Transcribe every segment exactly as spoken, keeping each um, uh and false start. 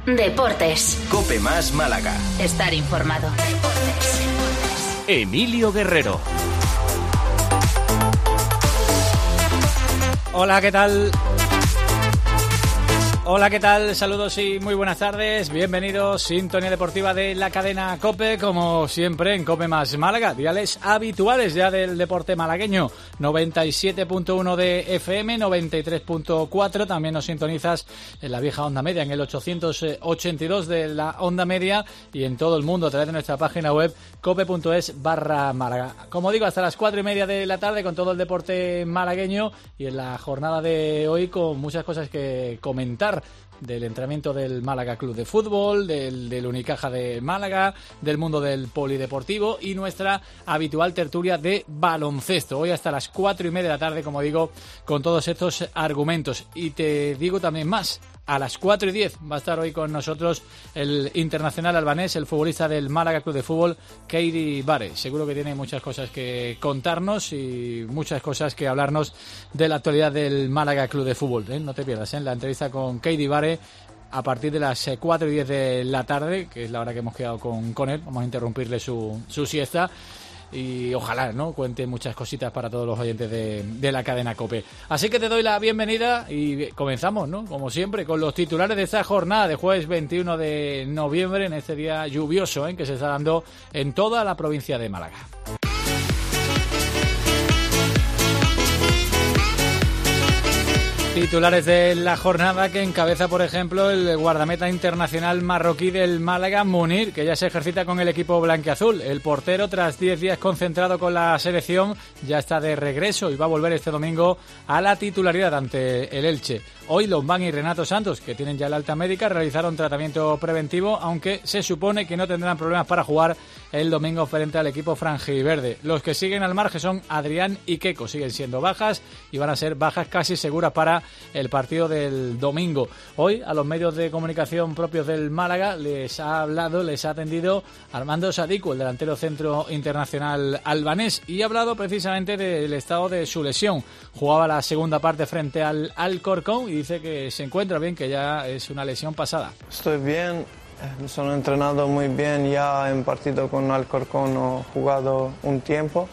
Deportes. COPE más Málaga. Estar informado. Deportes. Emilio Guerrero. Hola, ¿qué tal? Hola, ¿qué tal? Saludos y muy buenas tardes. Bienvenidos, sintonía deportiva de la cadena COPE, como siempre en COPE más Málaga. Diales habituales ya del deporte malagueño. noventa y siete punto uno de F M, noventa y tres punto cuatro. También nos sintonizas en la vieja onda media, en el ochocientos ochenta y dos de la onda media y en todo el mundo a través de nuestra página web cope.es barra Málaga. Como digo, hasta las cuatro y media de la tarde con todo el deporte malagueño y en la jornada de hoy con muchas cosas que comentar. Del entrenamiento del Málaga Club de Fútbol, del, del Unicaja de Málaga, del mundo del polideportivo y nuestra habitual tertulia de baloncesto. Hoy hasta las cuatro y media de la tarde, como digo, con todos estos argumentos. Y te digo también más. A las cuatro y diez va a estar hoy con nosotros el internacional albanés, el futbolista del Málaga Club de Fútbol, Keidi Bare. Seguro que tiene muchas cosas que contarnos y muchas cosas que hablarnos de la actualidad del Málaga Club de Fútbol. ¿eh? No te pierdas ¿eh? la entrevista con Keidi Bare a partir de las cuatro y diez de la tarde, que es la hora que hemos quedado con, con él. Vamos a interrumpirle su, su siesta. Y ojalá, ¿no?, cuente muchas cositas para todos los oyentes de, de la cadena COPE. Así que te doy la bienvenida y comenzamos, ¿no?, como siempre, con los titulares de esta jornada de jueves veintiuno de noviembre, en este día lluvioso, ¿eh?, que se está dando en toda la provincia de Málaga. Titulares de la jornada que encabeza, por ejemplo, el guardameta internacional marroquí del Málaga, Munir, que ya se ejercita con el equipo blanquiazul. El portero, tras diez días concentrado con la selección, ya está de regreso y va a volver este domingo a la titularidad ante el Elche. Hoy Lombán y Renato Santos, que tienen ya la alta médica, realizaron tratamiento preventivo, aunque se supone que no tendrán problemas para jugar el domingo frente al equipo franjiverde. Los que siguen al margen son Adrián y Keco, siguen siendo bajas y van a ser bajas casi seguras para el partido del domingo. Hoy a los medios de comunicación propios del Málaga les ha hablado, les ha atendido Armando Sadiku, el delantero centro internacional albanés, y ha hablado precisamente del estado de su lesión. Jugaba la segunda parte frente al Alcorcón y dice que se encuentra bien, que ya es una lesión pasada. Estoy bien, soy entrenado muy bien, ya en partido con Alcorcón he jugado un tiempo,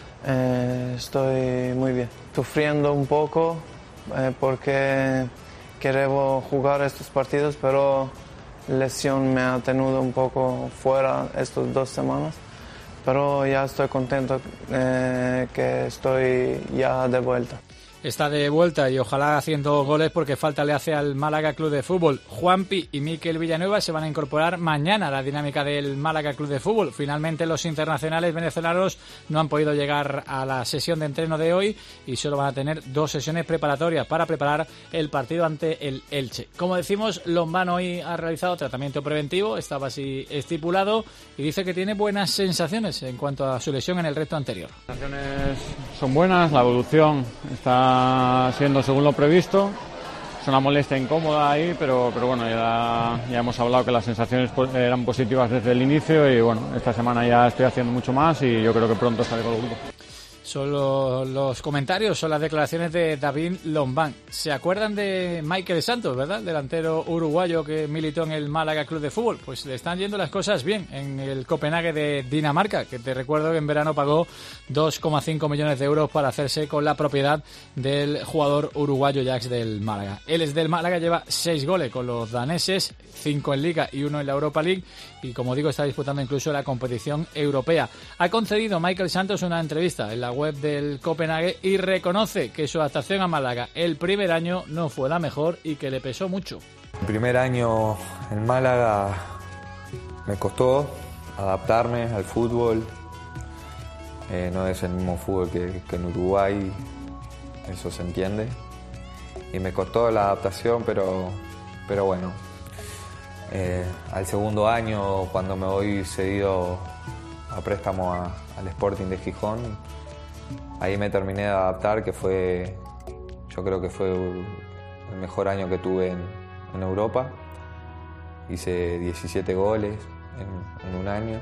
eh, estoy muy bien, sufriendo un poco eh, porque quiero jugar estos partidos, pero la lesión me ha tenido un poco fuera estas dos semanas, pero ya estoy contento eh, que estoy ya de vuelta. Está de vuelta y ojalá haciendo goles, porque falta le hace al Málaga Club de Fútbol. Juanpi y Mikel Villanueva se van a incorporar mañana a la dinámica del Málaga Club de Fútbol. Finalmente los internacionales venezolanos no han podido llegar a la sesión de entreno de hoy y solo van a tener dos sesiones preparatorias para preparar el partido ante el Elche. Como decimos, Lombán hoy ha realizado tratamiento preventivo, estaba así estipulado, y dice que tiene buenas sensaciones en cuanto a su lesión en el recto anterior. Las sensaciones son buenas, la evolución está siendo según lo previsto. Es una molestia incómoda ahí, pero, pero bueno, ya, ya hemos hablado que las sensaciones eran positivas desde el inicio y bueno, esta semana ya estoy haciendo mucho más y yo creo que pronto estaré con el grupo. Son los, los comentarios, son las declaraciones de David Lombán. ¿Se acuerdan de Michael Santos, verdad? Delantero uruguayo que militó en el Málaga Club de Fútbol. Pues le están yendo las cosas bien en el Copenhague de Dinamarca, que te recuerdo que en verano pagó dos coma cinco millones de euros para hacerse con la propiedad del jugador uruguayo Jax del Málaga. Él es del Málaga, lleva seis goles con los daneses, cinco en Liga y uno en la Europa League, y como digo está disputando incluso la competición europea. Ha concedido Michael Santos una entrevista en la web del Copenhague y reconoce que su adaptación a Málaga el primer año no fue la mejor y que le pesó mucho. El primer año en Málaga me costó adaptarme al fútbol, eh, no es el mismo fútbol que, que en Uruguay, eso se entiende, y me costó la adaptación, pero, pero bueno, eh, al segundo año cuando me voy cedido a préstamo a, al Sporting de Gijón, ahí me terminé de adaptar, que fue, yo creo que fue el mejor año que tuve en, en Europa. Hice diecisiete goles en, en un año.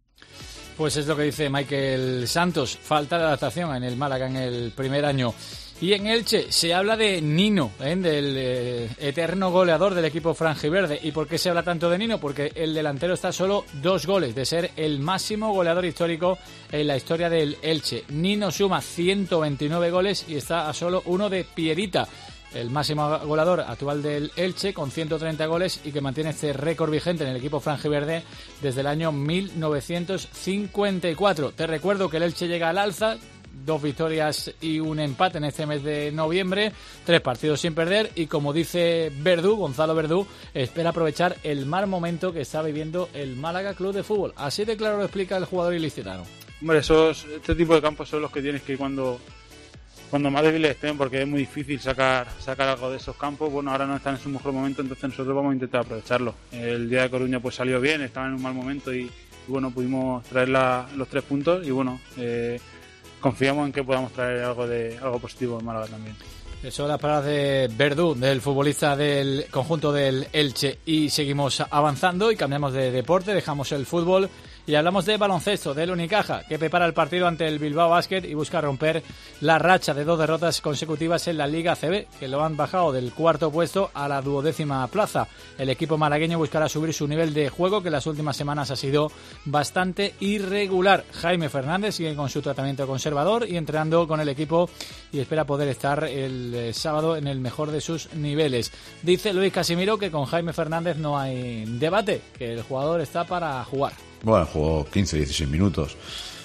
Pues es lo que dice Michael Santos, falta de adaptación en el Málaga en el primer año. Y en Elche se habla de Nino, ¿eh? del eh, eterno goleador del equipo franjiverde. ¿Y por qué se habla tanto de Nino? Porque el delantero está a solo dos goles de ser el máximo goleador histórico en la historia del Elche. Nino suma ciento veintinueve goles y está a solo uno de Pierita, el máximo goleador actual del Elche, con ciento treinta goles y que mantiene este récord vigente en el equipo franjiverde desde el año mil novecientos cincuenta y cuatro. Te recuerdo que el Elche llega al alza, dos victorias y un empate en este mes de noviembre, tres partidos sin perder y, como dice Verdú, Gonzalo Verdú, espera aprovechar el mal momento que está viviendo el Málaga Club de Fútbol. Así de claro lo explica el jugador ilicitano. Hombre, esos, este tipo de campos son los que tienes que ir cuando, cuando más débiles estén, porque es muy difícil sacar, sacar algo de esos campos. Bueno, ahora no están en su mejor momento, entonces nosotros vamos a intentar aprovecharlo. El día de Coruña pues salió bien, estaba en un mal momento y, y bueno, pudimos traer la, los tres puntos y bueno, eh, confiamos en que podamos traer algo de algo positivo en Málaga también. Eso son las palabras de Verdú, del futbolista del conjunto del Elche. Y seguimos avanzando y cambiamos de deporte, dejamos el fútbol y hablamos de baloncesto, del Unicaja, que prepara el partido ante el Bilbao Basket y busca romper la racha de dos derrotas consecutivas en la Liga A C B, que lo han bajado del cuarto puesto a la duodécima plaza. El equipo malagueño buscará subir su nivel de juego, que en las últimas semanas ha sido bastante irregular. Jaime Fernández sigue con su tratamiento conservador y entrenando con el equipo y espera poder estar el eh, sábado en el mejor de sus niveles. Dice Luis Casimiro que con Jaime Fernández no hay debate, que el jugador está para jugar. Bueno, jugó quince, dieciséis minutos.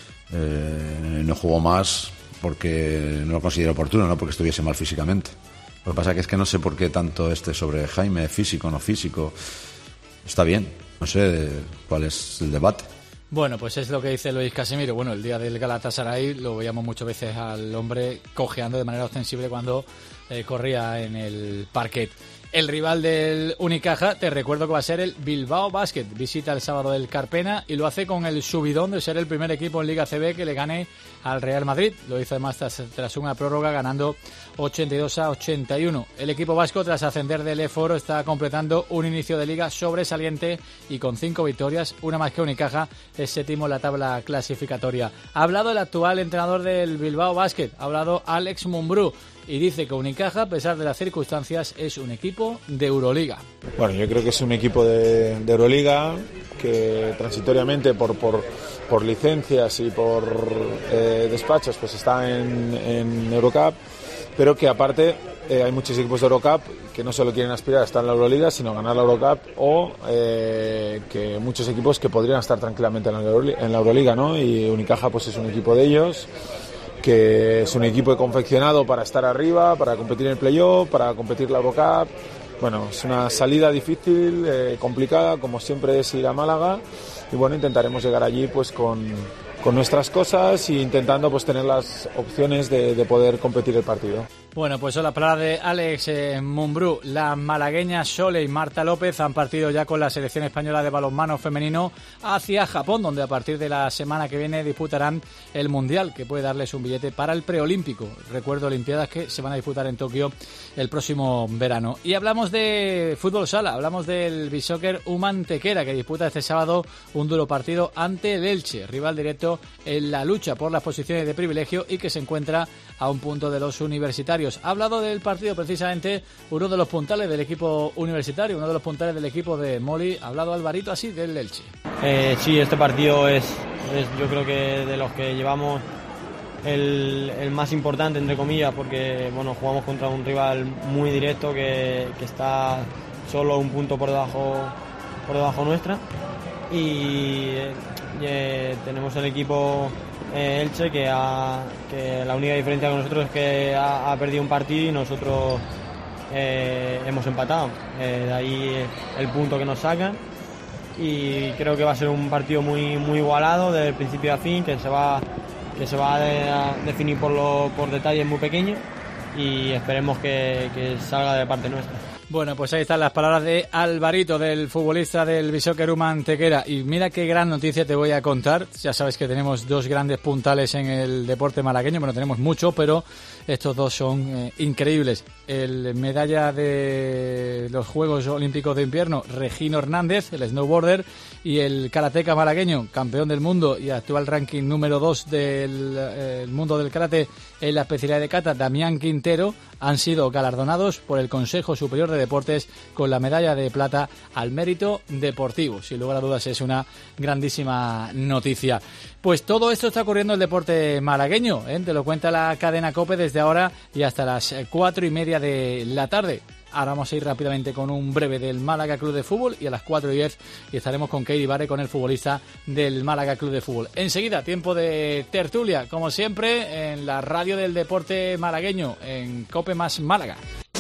Eh, no jugó más porque no lo considero oportuno, no porque estuviese mal físicamente. Lo que pasa que es que no sé por qué tanto este sobre Jaime, físico, no físico. Está bien, no sé cuál es el debate. Bueno, pues es lo que dice Luis Casimiro. Bueno, el día del Galatasaray lo veíamos muchas veces al hombre cojeando de manera ostensible cuando eh, corría en el parquet. El rival del Unicaja, te recuerdo que va a ser el Bilbao Basket. Visita el sábado el Carpena y lo hace con el subidón de ser el primer equipo en Liga C B que le gane al Real Madrid. Lo hizo además tras, tras una prórroga, ganando ochenta y dos a ochenta y uno. El equipo vasco, tras ascender del E-Foro, está completando un inicio de liga sobresaliente y con cinco victorias, una más que Unicaja, es séptimo en la tabla clasificatoria. Ha hablado el actual entrenador del Bilbao Basket, ha hablado Alex Mumbrú, y dice que Unicaja, a pesar de las circunstancias, es un equipo de Euroliga. Bueno, yo creo que es un equipo de, de Euroliga que transitoriamente por, por, por licencias y por eh, despachos pues está en, en Eurocup, pero que aparte eh, hay muchos equipos de Eurocup que no solo quieren aspirar a estar en la Euroliga, sino ganar la Eurocup, o eh, que muchos equipos que podrían estar tranquilamente en la Euroliga, en la Euroliga, ¿no? Y Unicaja pues es un equipo de ellos, que es un equipo confeccionado para estar arriba, para competir en el playoff, para competir la Eurocup. Bueno, es una salida difícil, eh, complicada, como siempre es ir a Málaga, y bueno, intentaremos llegar allí pues con, con nuestras cosas e intentando pues tener las opciones de, de poder competir el partido. Bueno, pues son las palabras de Alex eh, Mumbrú. La malagueña Sole y Marta López han partido ya con la selección española de balonmano femenino hacia Japón, donde a partir de la semana que viene disputarán el Mundial, que puede darles un billete para el preolímpico. Recuerdo, Olimpiadas que se van a disputar en Tokio el próximo verano. Y hablamos de fútbol sala, hablamos del Bishoker Humantequera, que disputa este sábado un duro partido ante el Elche, rival directo en la lucha por las posiciones de privilegio y que se encuentra a un punto de los universitarios. Ha hablado del partido precisamente uno de los puntales del equipo universitario, uno de los puntales del equipo de Moli. Ha hablado Alvarito así del Elche. Eh, sí, este partido es, es yo creo que de los que llevamos el, el más importante, entre comillas, porque bueno, jugamos contra un rival muy directo que, que está solo un punto por debajo, por debajo nuestra, y eh, tenemos el equipo Eh, Elche que, ha, que la única diferencia con nosotros es que ha, ha perdido un partido y nosotros eh, hemos empatado, eh, de ahí el punto que nos sacan, y creo que va a ser un partido muy muy igualado desde el principio a fin, que se va que se va a, de, a definir por, lo, por detalles muy pequeños, y esperemos que, que salga de parte nuestra. Bueno, pues ahí están las palabras de Alvarito, del futbolista del Bishoker Humantequera. Y mira qué gran noticia te voy a contar. Ya sabes que tenemos dos grandes puntales en el deporte malagueño. Bueno, tenemos mucho, pero estos dos son eh, increíbles. el medalla de los Juegos Olímpicos de Invierno, Regino Hernández, el snowboarder, y el karateca malagueño, campeón del mundo y actual ranking número dos del eh, mundo del karate en la especialidad de kata, Damián Quintero, han sido galardonados por el Consejo Superior de Deportes con la medalla de plata al mérito deportivo. Sin lugar a dudas es una grandísima noticia. Pues todo esto está ocurriendo en el deporte malagueño, ¿eh? Te lo cuenta la cadena COPE desde ahora y hasta las cuatro y media de la tarde. Ahora vamos a ir rápidamente con un breve del Málaga Club de Fútbol y a las cuatro y diez y estaremos con Keidi Bare, con el futbolista del Málaga Club de Fútbol. Enseguida, tiempo de tertulia, como siempre, en la radio del deporte malagueño, en COPE más Málaga.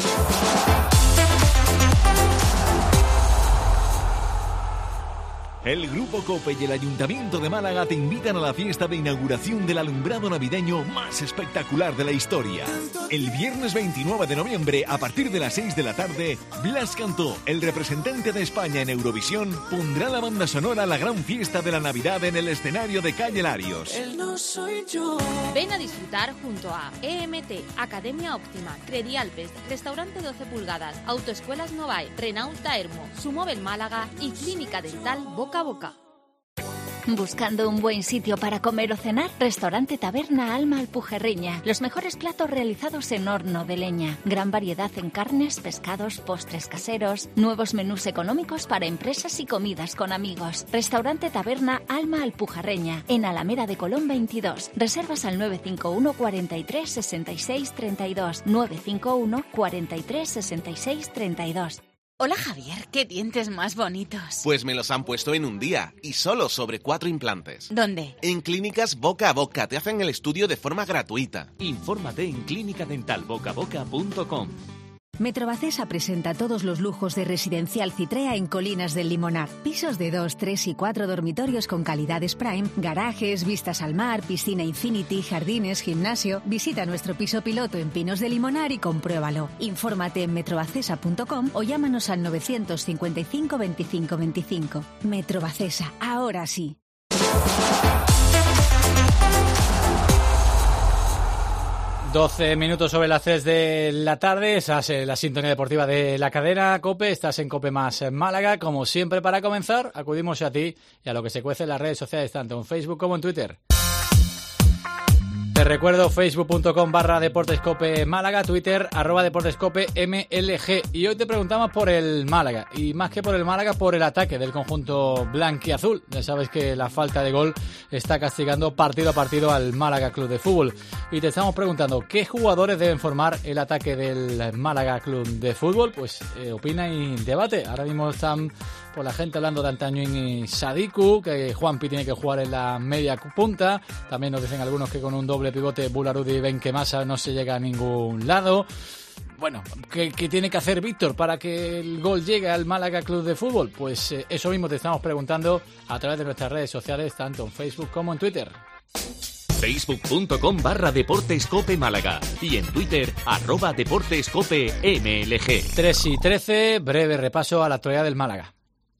El Grupo COPE y el Ayuntamiento de Málaga te invitan a la fiesta de inauguración del alumbrado navideño más espectacular de la historia. El viernes veintinueve de noviembre, a partir de las seis de la tarde, Blas Cantó, el representante de España en Eurovisión, pondrá la banda sonora a la gran fiesta de la Navidad en el escenario de Calle Larios. Él no soy yo. Ven a disfrutar junto a E M T, Academia Óptima, Credialpes, Restaurante doce pulgadas, Autoescuelas Novae, Renault Taermo, Sumóvel Málaga y Clínica Dental Boca a Boca. ¿Buscando un buen sitio para comer o cenar? Restaurante Taberna Alma Alpujerreña. Los mejores platos realizados en horno de leña. Gran variedad en carnes, pescados, postres caseros. Nuevos menús económicos para empresas y comidas con amigos. Restaurante Taberna Alma Alpujerreña. En Alameda de Colón veintidós. Reservas al nueve cinco uno, cuarenta y tres, sesenta y seis, treinta y dos. nueve cinco uno, cuarenta y tres, sesenta y seis, treinta y dos. Hola Javier, qué dientes más bonitos. Pues me los han puesto en un día y solo sobre cuatro implantes. ¿Dónde? En Clínicas Boca a Boca, te hacen el estudio de forma gratuita. Infórmate en clínica dental boca a boca punto com. Metrobacesa presenta todos los lujos de Residencial Citrea en Colinas del Limonar. Pisos de dos, tres y cuatro dormitorios con calidades prime, garajes, vistas al mar, piscina infinity, jardines, gimnasio. Visita nuestro piso piloto en Pinos del Limonar y compruébalo. Infórmate en metrobacesa punto com o llámanos al novecientos cincuenta y cinco, veinticinco, veinticinco. Metrobacesa, ahora sí. doce minutos sobre las tres de la tarde, estás en la sintonía deportiva de la cadena COPE, estás en COPE más Málaga. Como siempre, para comenzar, acudimos a ti y a lo que se cuece en las redes sociales, tanto en Facebook como en Twitter. Te recuerdo facebook punto com barra deportescope Málaga, Twitter arroba deportescope M L G. Y hoy te preguntamos por el Málaga, y más que por el Málaga, por el ataque del conjunto blanquiazul. Ya sabes que la falta de gol está castigando partido a partido al Málaga Club de Fútbol. Y te estamos preguntando, ¿qué jugadores deben formar el ataque del Málaga Club de Fútbol? Pues eh, opina y debate. Ahora mismo están por la gente hablando de Antañín y Sadiku, que Juanpi tiene que jugar en la media punta. También nos dicen algunos que con un doble pivote Bularudi y Benquemasa no se llega a ningún lado. Bueno, ¿qué, ¿qué tiene que hacer Víctor para que el gol llegue al Málaga Club de Fútbol? Pues eh, eso mismo te estamos preguntando a través de nuestras redes sociales, tanto en Facebook como en Twitter. facebook punto com barra deportescope Málaga y en Twitter arroba deportescope M L G. tres y trece, breve repaso a la actualidad del Málaga.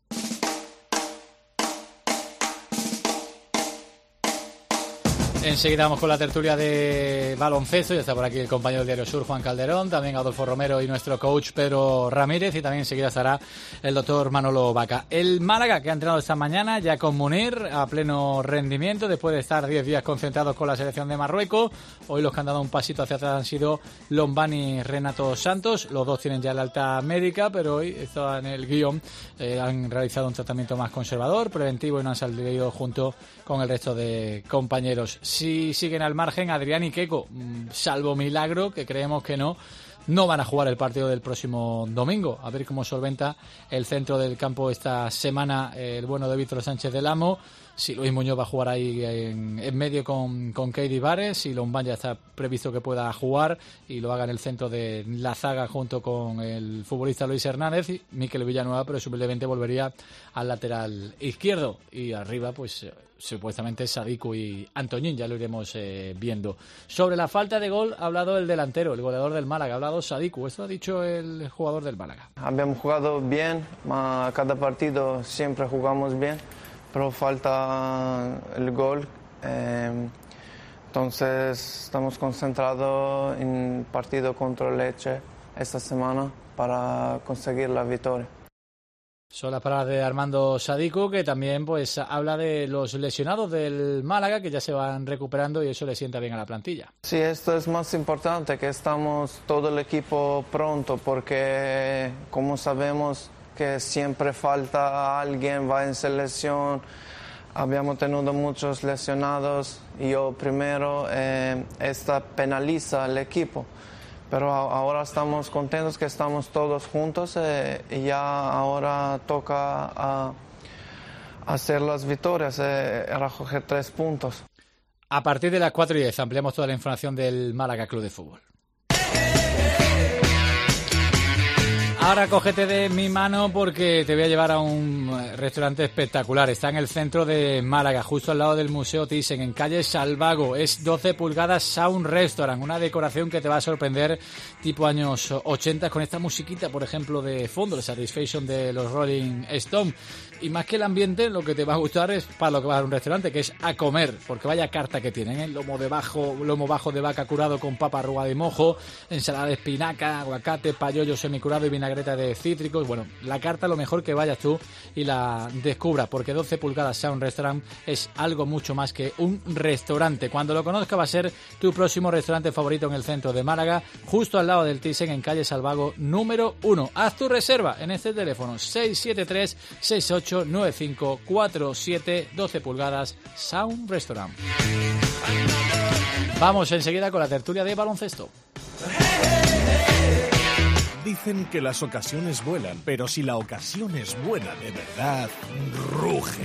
Enseguida vamos con la tertulia de baloncesto. Ya está por aquí el compañero del Diario Sur, Juan Calderón, también Adolfo Romero y nuestro coach Pedro Ramírez, y también enseguida estará el doctor Manolo Vaca. El Málaga, que ha entrenado esta mañana ya con Munir a pleno rendimiento después de estar diez días concentrados con la selección de Marruecos. Hoy los que han dado un pasito hacia atrás han sido Lombani y Renato Santos. Los dos tienen ya la alta médica, pero hoy está en el guión. Eh, han realizado un tratamiento más conservador, preventivo, y no han salido junto con el resto de compañeros. Si siguen al margen, Adrián y Keco, salvo milagro, que creemos que no, no van a jugar el partido del próximo domingo. A ver cómo solventa el centro del campo esta semana el bueno de Víctor Sánchez del Amo. Si Luis Muñoz va a jugar ahí en, en medio con, con Keidi Bares, si Lombán ya está previsto que pueda jugar y lo haga en el centro de la zaga junto con el futbolista Luis Hernández, y Mikel Villanueva presumiblemente volvería al lateral izquierdo, y arriba pues supuestamente Sadiku y Antoñín, ya lo iremos eh, viendo. Sobre la falta de gol ha hablado el delantero, el goleador del Málaga, ha hablado Sadiku. Esto ha dicho el jugador del Málaga. Habíamos jugado bien, cada partido siempre jugamos bien, pero falta el gol. Eh, entonces estamos concentrados en el partido contra Lecce. esta semana para conseguir la victoria. Son las palabras de Armando Sadiku, que también pues habla de los lesionados del Málaga, que ya se van recuperando y eso le sienta bien a la plantilla. Sí, esto es más importante, que estamos todo el equipo pronto, porque como sabemos que siempre falta alguien, va en selección, habíamos tenido muchos lesionados y yo primero, eh, esta penaliza al equipo. Pero ahora estamos contentos que estamos todos juntos eh, y ya ahora toca a, a hacer las victorias, eh, a recoger tres puntos. A partir de las cuatro y diez ampliamos toda la información del Málaga Club de Fútbol. Ahora cógete de mi mano porque te voy a llevar a un restaurante espectacular. Está en el centro de Málaga, justo al lado del Museo Thyssen, en calle Salvago. Es doce pulgadas Sound Restaurant, una decoración que te va a sorprender, tipo años ochenta, con esta musiquita, por ejemplo, de fondo, de Satisfaction de los Rolling Stones. Y más que el ambiente, lo que te va a gustar es para lo que vas a un restaurante, que es a comer, porque vaya carta que tienen, ¿eh? Lomo de bajo, lomo bajo de vaca curado con papa arrugada de mojo, ensalada de espinaca, aguacate, payollo semicurado y vinagreta de cítricos. Bueno, la carta lo mejor que vayas tú y la descubras, porque doce pulgadas Sound Restaurant es algo mucho más que un restaurante. Cuando lo conozcas va a ser tu próximo restaurante favorito en el centro de Málaga, justo al lado del Thyssen, en calle Salvago número uno. Haz tu reserva en este teléfono seis siete tres, seis ocho nueve cinco cuatro siete, doce pulgadas Sound Restaurant. Vamos enseguida con la tertulia de baloncesto. Dicen que las ocasiones vuelan, pero si la ocasión es buena de verdad, ruge.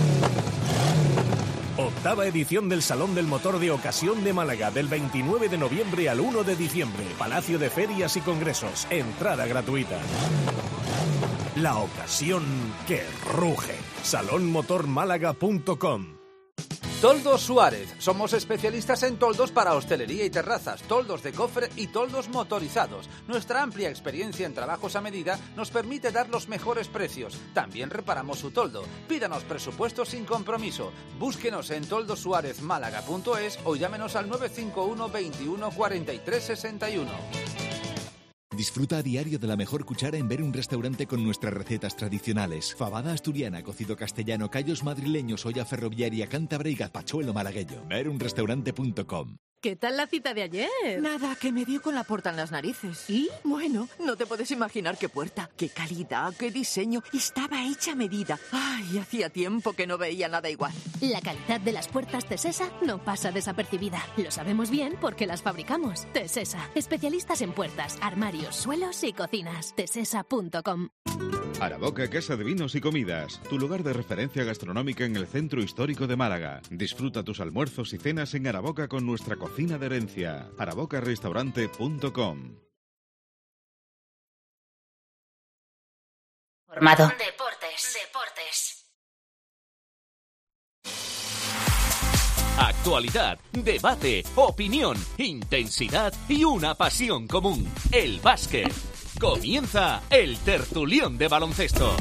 Octava edición del Salón del Motor de Ocasión de Málaga, del veintinueve de noviembre al uno de diciembre. Palacio de Ferias y Congresos. Entrada gratuita. La ocasión que ruge. salón motor málaga punto com. Toldos Suárez. Somos especialistas en toldos para hostelería y terrazas, toldos de cofre y toldos motorizados. Nuestra amplia experiencia en trabajos a medida nos permite dar los mejores precios. También reparamos su toldo. Pídanos presupuestos sin compromiso. Búsquenos en toldos suárez málaga punto es o llámenos al nueve cinco uno, veintiuno, cuarenta y tres, sesenta y uno. Disfruta a diario de la mejor cuchara en ver un restaurante con nuestras recetas tradicionales. Fabada asturiana, cocido castellano, callos madrileños, olla ferroviaria, cántabra y gazpachuelo malagueño. ver un restaurante punto com. ¿Qué tal la cita de ayer? Nada, que me dio con la puerta en las narices. ¿Y? Bueno, no te puedes imaginar qué puerta, qué calidad, qué diseño. Estaba hecha a medida. Ay, hacía tiempo que no veía nada igual. La calidad de las puertas Tesesa no pasa desapercibida. Lo sabemos bien porque las fabricamos. Tesesa, especialistas en puertas, armarios, suelos y cocinas. tesesa punto com. Araboca Casa de Vinos y Comidas, tu lugar de referencia gastronómica en el centro histórico de Málaga. Disfruta tus almuerzos y cenas en Araboca con nuestra cocina de herencia. araboca restaurante punto com. Formado. Deportes. Deportes. Actualidad, debate, opinión, intensidad y una pasión común, el básquet. Comienza el tertulión de baloncesto.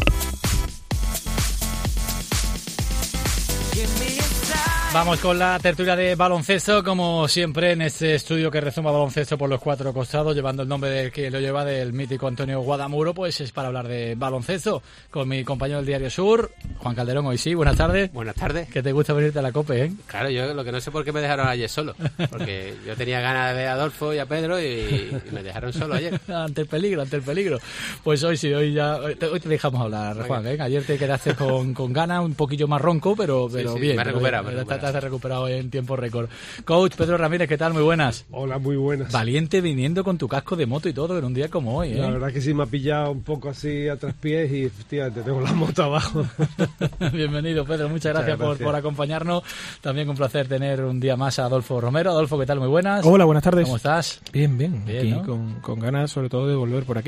Vamos con la tertulia de baloncesto, como siempre en este estudio que rezuma baloncesto por los cuatro costados, llevando el nombre del que lo lleva, del mítico Antonio Guadamuro, pues es para hablar de baloncesto con mi compañero del Diario Sur, Juan Calderón. Hoy sí, buenas tardes. Buenas tardes. Que te gusta venirte a la COPE, ¿eh? Claro, yo lo que no sé por qué me dejaron ayer solo, porque yo tenía ganas de ver a Adolfo y a Pedro y, y me dejaron solo ayer. Ante el peligro, ante el peligro. Pues hoy sí, hoy ya hoy te, hoy te dejamos hablar, Juan, ¿eh? Ayer te quedaste con, con ganas, un poquillo más ronco, pero, pero sí, sí, bien. Me recupera, me recupera. Te has recuperado en tiempo récord. Coach Pedro Ramírez, ¿qué tal? Muy buenas. Hola, muy buenas. Valiente viniendo con tu casco de moto y todo en un día como hoy, ¿eh? La verdad que sí, me ha pillado un poco así a traspiés y efectivamente tengo la moto abajo. Bienvenido, Pedro. Muchas gracias, Muchas gracias. Por, por acompañarnos. También un placer tener un día más a Adolfo Romero. Adolfo, ¿qué tal? Muy buenas. Hola, buenas tardes. ¿Cómo estás? Bien, bien. Bien, aquí ¿no? con, con ganas, sobre todo, de volver por aquí.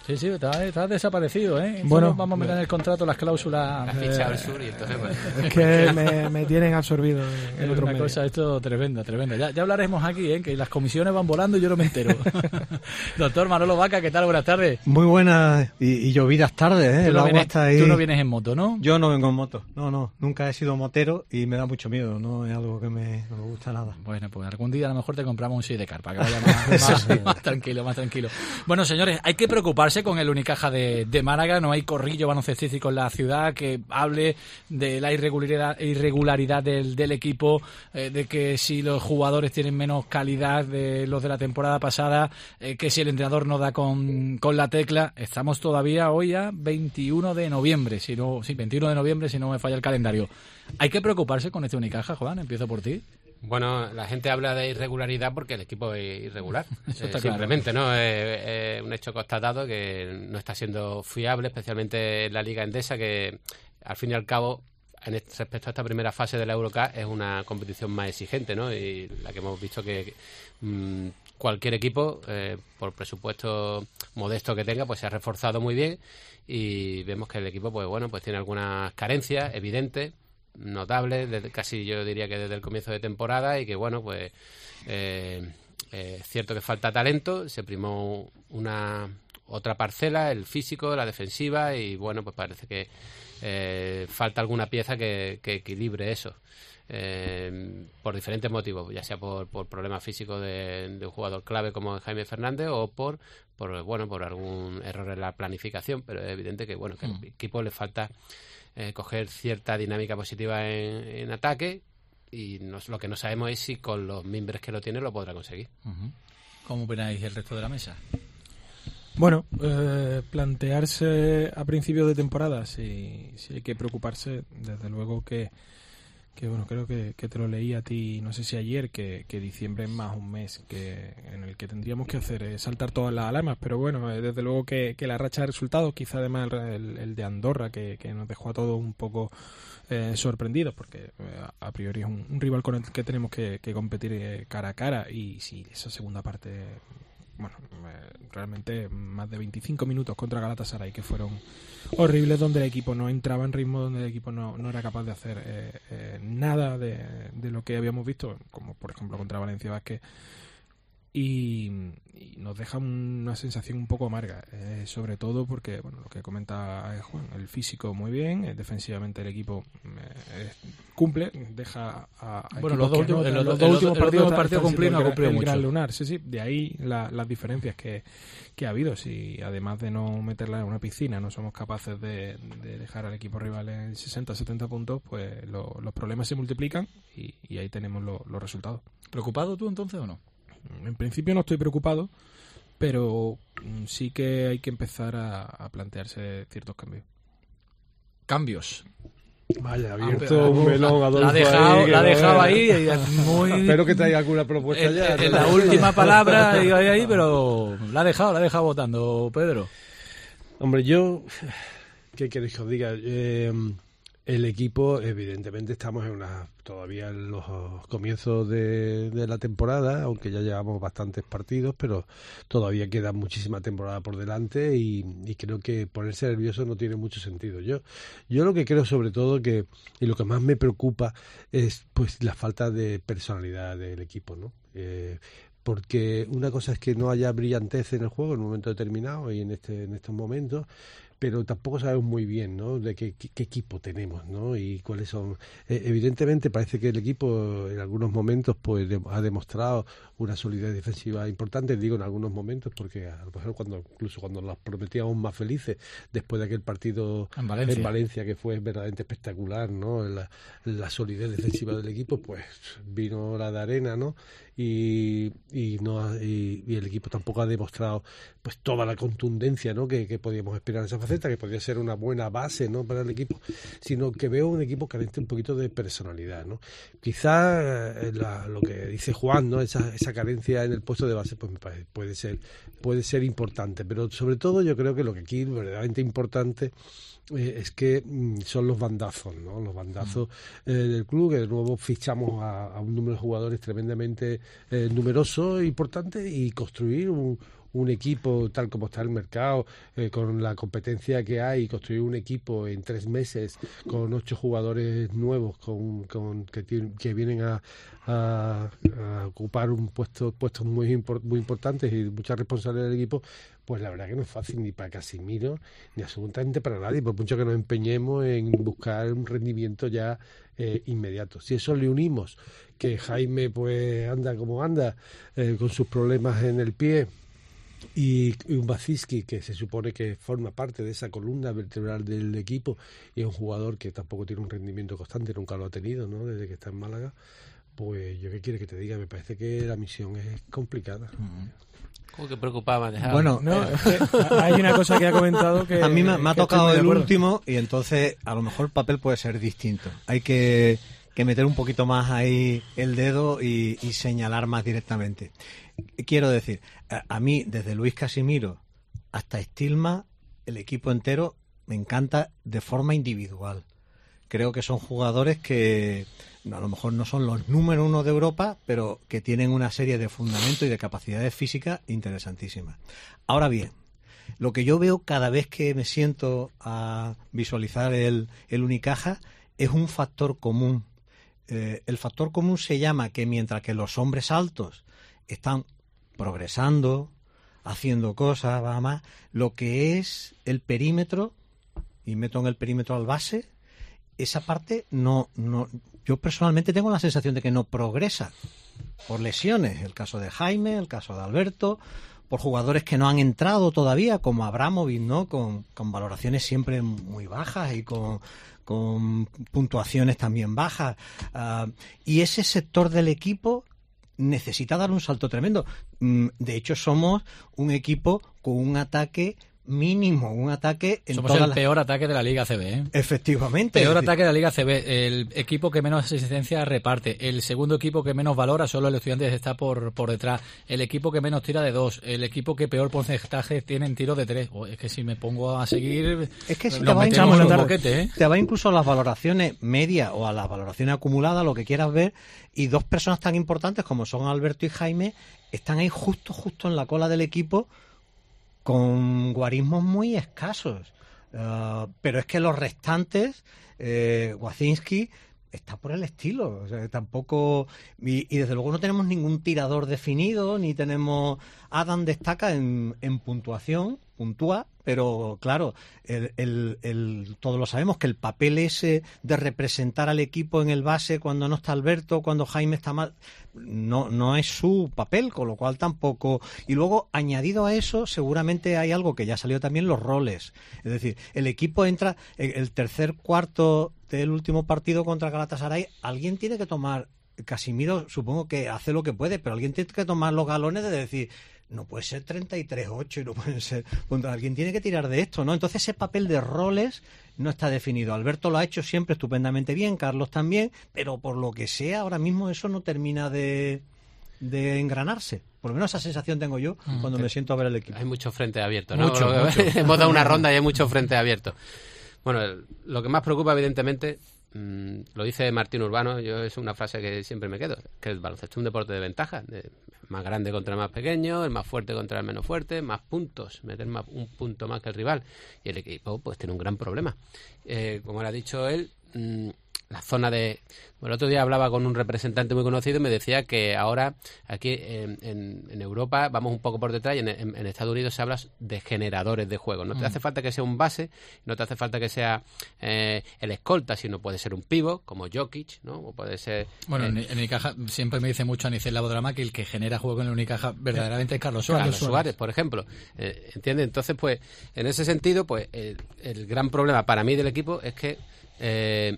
Sí, sí, está, está desaparecido, ¿eh? Bueno, vamos a meter en el contrato las cláusulas. La ficha al sur y entonces... Bueno. Es que me, me tienen absorbido en, en es otro una medio. cosa esto tremenda, tremenda. Ya, ya hablaremos aquí, ¿eh? Que las comisiones van volando y yo no me entero. Doctor Manolo Vaca, ¿qué tal? Buenas tardes. Muy buenas y, y llovidas tardes, ¿eh? Tú El no, agua vienes, está ahí. tú no vienes en moto, ¿no? Yo no vengo en moto, no, no. Nunca he sido motero y me da mucho miedo, no es algo que me, no me gusta nada. Bueno, pues algún día a lo mejor te compramos un sidecar para que vaya más, más, más tranquilo, más tranquilo. Bueno, señores, hay que preocuparse con el Unicaja de, de Málaga. No hay corrillo baloncestístico en la ciudad que hable de la irregularidad, irregularidad del, del equipo, eh, de que si los jugadores tienen menos calidad de los de la temporada pasada, eh, que si el entrenador no da con, con la tecla. Estamos todavía hoy a veintiuno de noviembre, si no, sí, veintiuno de noviembre, si no me falla el calendario. ¿Hay que preocuparse con este Unicaja, Juan? Empiezo por ti. Bueno, la gente habla de irregularidad porque el equipo es irregular. Eso está eh, claro. Simplemente, ¿no? Es eh, eh, un hecho constatado que no está siendo fiable, especialmente en la Liga Endesa, que al fin y al cabo, en este, respecto a esta primera fase de la Eurocup, es una competición más exigente, ¿no? Y la que hemos visto que mmm, cualquier equipo, eh, por presupuesto modesto que tenga, pues se ha reforzado muy bien y vemos que el equipo, pues bueno, pues tiene algunas carencias evidentes, notables, desde, casi yo diría que desde el comienzo de temporada, y que bueno, pues eh, eh, es cierto que falta talento, se primó una otra parcela, el físico, la defensiva, y bueno, pues parece que eh, falta alguna pieza que, que equilibre eso. Eh, por diferentes motivos, ya sea por, por problemas físicos de, de un jugador clave como Jaime Fernández o por, por bueno por algún error en la planificación, pero es evidente que bueno que al equipo le falta eh, coger cierta dinámica positiva en, en ataque, y nos, lo que no sabemos es si con los mimbres que lo tiene lo podrá conseguir. Uh-huh. ¿Cómo opináis el resto de la mesa? Bueno, eh, plantearse a principio de temporada si, si hay que preocuparse, desde luego que que bueno, creo que, que te lo leí a ti, no sé si ayer, que, que diciembre es más un mes que en el que tendríamos que hacer es saltar todas las alarmas, pero bueno, eh, desde luego que, que la racha de resultados, quizá además el, el, el de Andorra, que, que nos dejó a todos un poco eh, sorprendidos, porque eh, a priori es un, un rival con el que tenemos que, que competir eh, cara a cara, y si esa segunda parte... bueno, eh, realmente más de veinticinco minutos contra Galatasaray que fueron horribles, donde el equipo no entraba en ritmo, donde el equipo no, no era capaz de hacer eh, eh, nada de, de lo que habíamos visto, como por ejemplo contra Valencia Vázquez, y, y nos deja una sensación un poco amarga, eh, sobre todo porque, bueno, lo que comenta Juan, el físico muy bien, eh, defensivamente el equipo eh, cumple, deja a, a bueno, los dos, últimos, no, los, los dos últimos partidos partido cumplir no ha cumplido mucho. Gran Lunar, sí, sí, de ahí la, las diferencias que, que ha habido. Si además de no meterla en una piscina no somos capaces de, de dejar al equipo rival en sesenta setenta puntos, pues lo, los problemas se multiplican y, y ahí tenemos lo, los resultados. ¿Preocupado tú entonces o no? En principio no estoy preocupado, pero sí que hay que empezar a, a plantearse ciertos cambios. ¿Cambios? Vaya, abierto ah, un melón, Adolfo. La ha dejado ahí. La ha dejado ahí muy... Espero que traiga alguna propuesta en, ya. En, en la última palabra, ahí, ahí, pero la ha dejado, la ha dejado votando, Pedro. Hombre, yo... ¿Qué queréis que os diga? Eh, el equipo, evidentemente, estamos en una todavía en los comienzos de, de la temporada, aunque ya llevamos bastantes partidos, pero todavía queda muchísima temporada por delante y, y creo que ponerse nervioso no tiene mucho sentido. Yo yo lo que creo sobre todo que, y lo que más me preocupa es pues la falta de personalidad del equipo, ¿no? Eh, porque una cosa es que no haya brillantez en el juego en un momento determinado y en este en estos momentos, pero tampoco sabemos muy bien, ¿no?, de qué, qué, qué equipo tenemos, ¿no?, y cuáles son. Eh, evidentemente parece que el equipo en algunos momentos pues de, ha demostrado una solidez defensiva importante, digo en algunos momentos porque a lo mejor cuando incluso cuando los prometíamos más felices después de aquel partido en Valencia, en Valencia que fue verdaderamente espectacular, ¿no?, la, la solidez defensiva del equipo, pues vino la de arena, ¿no?, y y no y, y el equipo tampoco ha demostrado pues toda la contundencia, ¿no?, que, que podíamos esperar en esa faceta, que podría ser una buena base, ¿no?, para el equipo, sino que veo un equipo carente un poquito de personalidad, ¿no? Quizá eh, la, lo que dice Juan, ¿no?, esa, esa carencia en el puesto de base, pues me parece, puede ser puede ser importante, pero sobre todo yo creo que lo que aquí es verdaderamente importante eh, es que mm, son los bandazos, ¿no?, los bandazos eh, del club, que de nuevo fichamos a, a un número de jugadores tremendamente eh, numeroso e importante, y construir un un equipo tal como está el mercado, eh, con la competencia que hay, construir un equipo en tres meses con ocho jugadores nuevos con, con que, tienen, que vienen a, a, a ocupar un puesto puestos muy, impor, muy importantes y mucha responsabilidad del equipo, pues la verdad que no es fácil ni para Casimiro ni absolutamente para nadie, por mucho que nos empeñemos en buscar un rendimiento ya eh, inmediato. Si eso le unimos que Jaime pues anda como anda, eh, con sus problemas en el pie, y un Baciski que se supone que forma parte de esa columna vertebral del equipo y es un jugador que tampoco tiene un rendimiento constante, nunca lo ha tenido, ¿no?, desde que está en Málaga, pues yo qué quiere que te diga, me parece que la misión es complicada. Mm. ¿Cómo que preocupaba? Dejaba? Bueno, No, eh, es que hay una cosa que ha comentado que... a mí me, me ha que tocado estoy el muy de acuerdo. último y entonces a lo mejor el papel puede ser distinto. Hay que, que meter un poquito más ahí el dedo y, y señalar más directamente. Quiero decir, a, a mí desde Luis Casimiro hasta Stilma, el equipo entero me encanta de forma individual. Creo que son jugadores que a lo mejor no son los número uno de Europa, pero que tienen una serie de fundamentos y de capacidades físicas interesantísimas. Ahora bien, lo que yo veo cada vez que me siento a visualizar el, el Unicaja es un factor común. Eh, el factor común se llama que mientras que los hombres altos están progresando, haciendo cosas, va más, lo que es el perímetro, y meto en el perímetro al base, esa parte no, no, yo personalmente tengo la sensación de que no progresa por lesiones, el caso de Jaime, el caso de Alberto, por jugadores que no han entrado todavía, como Abramovic, ¿no?, con, con valoraciones siempre muy bajas y con, con puntuaciones también bajas, uh, y ese sector del equipo necesita dar un salto tremendo. De hecho, somos un equipo con un ataque mínimo, un ataque en Somos toda el la... peor ataque de la Liga A C B, ¿eh? Efectivamente. Peor es decir... ataque de la Liga A C B, el equipo que menos asistencia reparte, el segundo equipo que menos valora, solo el Estudiantes está por por detrás, el equipo que menos tira de dos, el equipo que peor porcentaje tiene en tiro de tres. Oh, es que si me pongo a seguir, es que si nos te va, metemos incluso, un boquete, ¿eh? te va incluso a las valoraciones medias o a las valoraciones acumuladas, lo que quieras ver, y dos personas tan importantes como son Alberto y Jaime están ahí justo, justo en la cola del equipo, con guarismos muy escasos. Uh, pero es que los restantes, eh, Wacinski está por el estilo, o sea, tampoco, y, y desde luego no tenemos ningún tirador definido, ni tenemos... Adam destaca en, en puntuación, puntúa, pero claro, el, el, el, todos lo sabemos que el papel ese de representar al equipo en el base cuando no está Alberto, cuando Jaime está mal, no, no es su papel, con lo cual tampoco... Y luego, añadido a eso, seguramente hay algo que ya salió también, los roles. Es decir, el equipo entra, el tercer cuarto del último partido contra Galatasaray, alguien tiene que tomar... Casimiro supongo que hace lo que puede, pero alguien tiene que tomar los galones de decir... No puede ser treinta y tres ocho y no puede ser... Alguien tiene que tirar de esto, ¿no? Entonces ese papel de roles no está definido. Alberto lo ha hecho siempre estupendamente bien, Carlos también, pero por lo que sea, ahora mismo eso no termina de, de engranarse. Por lo menos esa sensación tengo yo cuando mm, me siento a ver el equipo. Hay mucho frente abierto, ¿no? Mucho, lo, mucho. Hemos dado una ronda y hay mucho frente abierto. Bueno, lo que más preocupa, evidentemente... Mm, lo dice Martín Urbano, yo es una frase que siempre me quedo, que el baloncesto es un deporte de ventaja, de más grande contra el más pequeño, el más fuerte contra el menos fuerte, más puntos, meter más, un punto más que el rival, y el equipo pues tiene un gran problema. Eh, como le ha dicho él, mmm, la zona de... Bueno, el otro día hablaba con un representante muy conocido y me decía que ahora aquí en, en, en Europa vamos un poco por detrás y en, en, en Estados Unidos se habla de generadores de juego. No te mm. hace falta que sea un base, no te hace falta que sea eh, el escolta, sino puede ser un pivot como Jokic, ¿no? O puede ser... Bueno, eh, en, en Unicaja siempre me dice mucho Anicel Labodrama que el que genera juego en el Unicaja verdaderamente es Carlos Suárez. Carlos Suárez, por ejemplo. Eh, ¿Entiendes? Entonces, pues, en ese sentido, pues el, el gran problema para mí del equipo es que eh,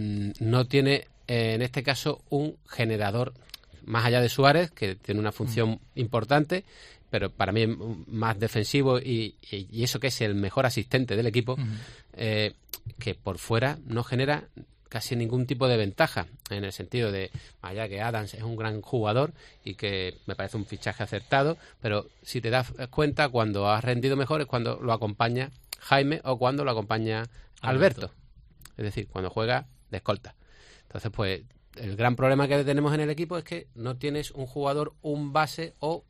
no tiene... en este caso un generador más allá de Suárez, que tiene una función mm. importante, pero para mí es más defensivo y, y, y eso que es el mejor asistente del equipo, mm. eh, que por fuera no genera casi ningún tipo de ventaja, en el sentido de, allá que Adams es un gran jugador y que me parece un fichaje acertado, pero si te das cuenta, cuando has rendido mejor es cuando lo acompaña Jaime o cuando lo acompaña Alberto, Alberto. Es decir, cuando juega de escolta. Entonces, pues, el gran problema que tenemos en el equipo es que no tienes un jugador, un base o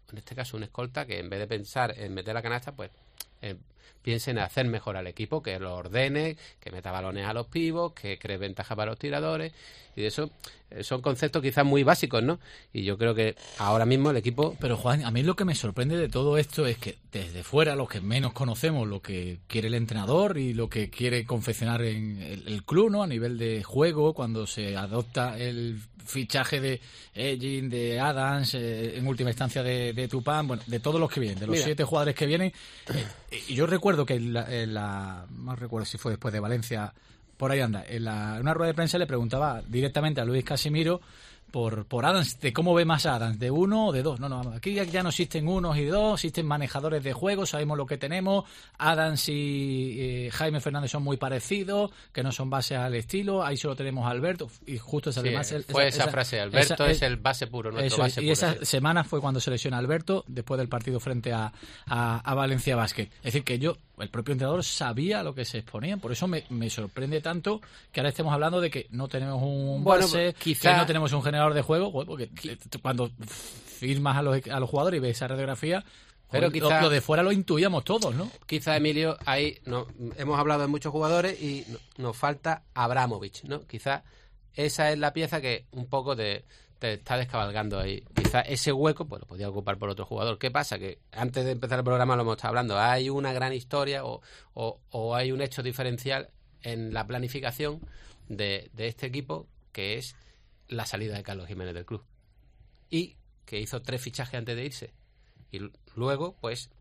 en este caso un escolta que en vez de pensar en meter la canasta, pues eh, piense en hacer mejor al equipo, que lo ordene, que meta balones a los pivos, que cree ventaja para los tiradores, y de eso eh, son conceptos quizás muy básicos, ¿no? Y yo creo que ahora mismo el equipo... Pero Juan, a mí lo que me sorprende de todo esto es que desde fuera, los que menos conocemos lo que quiere el entrenador y lo que quiere confeccionar en el, el club, ¿no? A nivel de juego, cuando se adopta el fichaje de Egin, de Adams, eh, en última instancia de, de Tupán, bueno, de todos los que vienen, de los Mira. siete jugadores que vienen. Eh, y yo recuerdo que en la, en la, no recuerdo si fue después de Valencia, por ahí anda, en, la, en una rueda de prensa le preguntaba directamente a Luis Casimiro por, por Adams, de cómo ve más a Adams, de uno o de dos. No, no, aquí ya, ya no existen unos y dos, existen manejadores de juego, sabemos lo que tenemos. Adams y eh, Jaime Fernández son muy parecidos, que no son bases al estilo, ahí solo tenemos a Alberto, y justo esa, sí, además... El, fue esa, esa frase, Alberto esa, es el base puro, nuestro eso, base y puro. Y esa sí. semana fue cuando se lesiona Alberto, después del partido frente a, a, a Valencia Basket. Es decir, que yo, el propio entrenador sabía lo que se exponía, por eso me, me sorprende tanto que ahora estemos hablando de que no tenemos un bueno, base, quizá... que no tenemos un generador de juego, porque cuando firmas a los, a los jugadores y ves esa radiografía, pero joder, quizá, lo, lo de fuera lo intuíamos todos, ¿no? Quizá, Emilio, ahí no, hemos hablado de muchos jugadores y no, nos falta Abramovich, ¿no? Quizá esa es la pieza que un poco te, te está descabalgando ahí. Quizá ese hueco pues lo podía ocupar por otro jugador. ¿Qué pasa? Que antes de empezar el programa lo hemos estado hablando. Hay una gran historia o, o, o hay un hecho diferencial en la planificación de, de este equipo, que es la salida de Carlos Jiménez del club. Y que hizo tres fichajes antes de irse. Y luego, pues,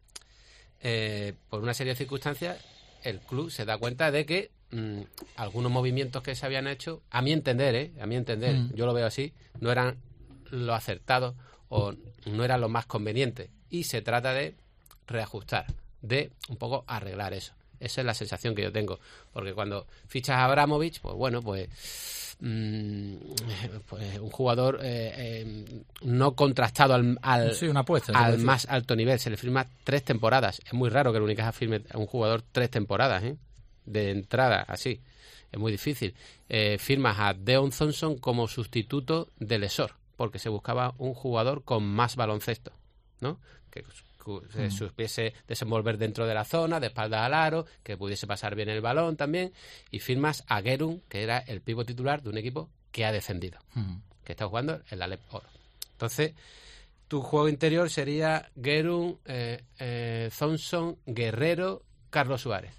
eh, por una serie de circunstancias, el club se da cuenta de que mmm, algunos movimientos que se habían hecho, a mi entender, ¿eh? A mi entender, mm. yo lo veo así, no eran lo acertados o no eran lo más conveniente. Y se trata de reajustar, de un poco arreglar eso. Esa es la sensación que yo tengo. Porque cuando fichas a Abramovich, pues bueno, pues... pues un jugador eh, eh, no contrastado al, al, sí, una apuesta, al más alto nivel. Se le firma tres temporadas. Es muy raro que el Unicaja firme a un jugador tres temporadas, ¿eh? De entrada, así. Es muy difícil. Eh, firmas a Deon Thompson como sustituto de Lesor, porque se buscaba un jugador con más baloncesto, ¿no? Que se mm. supiese desenvolver dentro de la zona, de espaldas al aro, que pudiese pasar bien el balón también, y firmas a Gerun, que era el pívot titular de un equipo que ha descendido, mm. que está jugando el Alep Oro. Entonces, tu juego interior sería Gerun, eh, eh, Thompson, Guerrero, Carlos Suárez.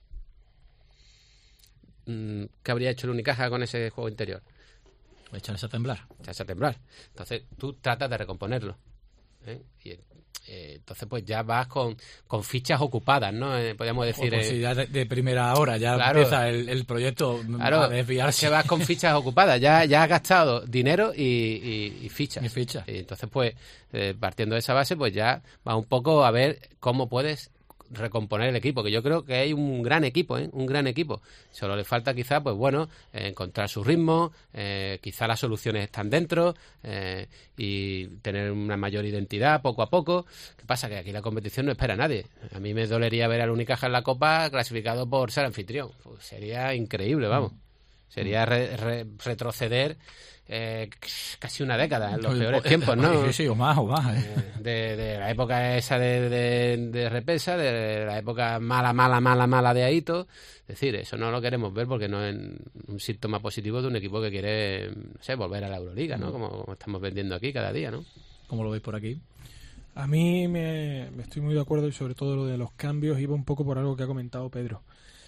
¿Qué habría hecho el Unicaja con ese juego interior? Echarse a temblar. Echarse a temblar. Entonces, tú tratas de recomponerlo, ¿eh? Y Eh, entonces pues ya vas con, con fichas ocupadas, ¿no? Eh, podríamos decir... Pues eh, si ya de, de primera hora ya claro, empieza el, el proyecto claro, a desviarse. Que vas con fichas ocupadas, ya, ya has gastado dinero y, y, y fichas. Y fichas. Y entonces pues eh, partiendo de esa base pues ya vas un poco a ver cómo puedes recomponer el equipo, que yo creo que hay un gran equipo, ¿eh? Un gran equipo. Solo le falta quizá, pues bueno, eh, encontrar su ritmo, eh, quizá las soluciones están dentro eh, y tener una mayor identidad poco a poco. ¿Qué pasa? Que aquí la competición no espera a nadie. A mí me dolería ver al Unicaja en la Copa clasificado por ser anfitrión. Pues sería increíble, vamos. Sería re, re, retroceder eh, casi una década en los peores tiempos, ¿no? Sí, sí, o más, o más. ¿eh? De, de la época esa de, de, de Repesa, de la época mala, mala, mala, mala de Aito. Es decir, eso no lo queremos ver porque no es un síntoma positivo de un equipo que quiere, no sé, volver a la Euroliga, ¿no? Como, como estamos vendiendo aquí cada día, ¿no? ¿Cómo lo veis por aquí? A mí me, me estoy muy de acuerdo y sobre todo lo de los cambios iba un poco por algo que ha comentado Pedro.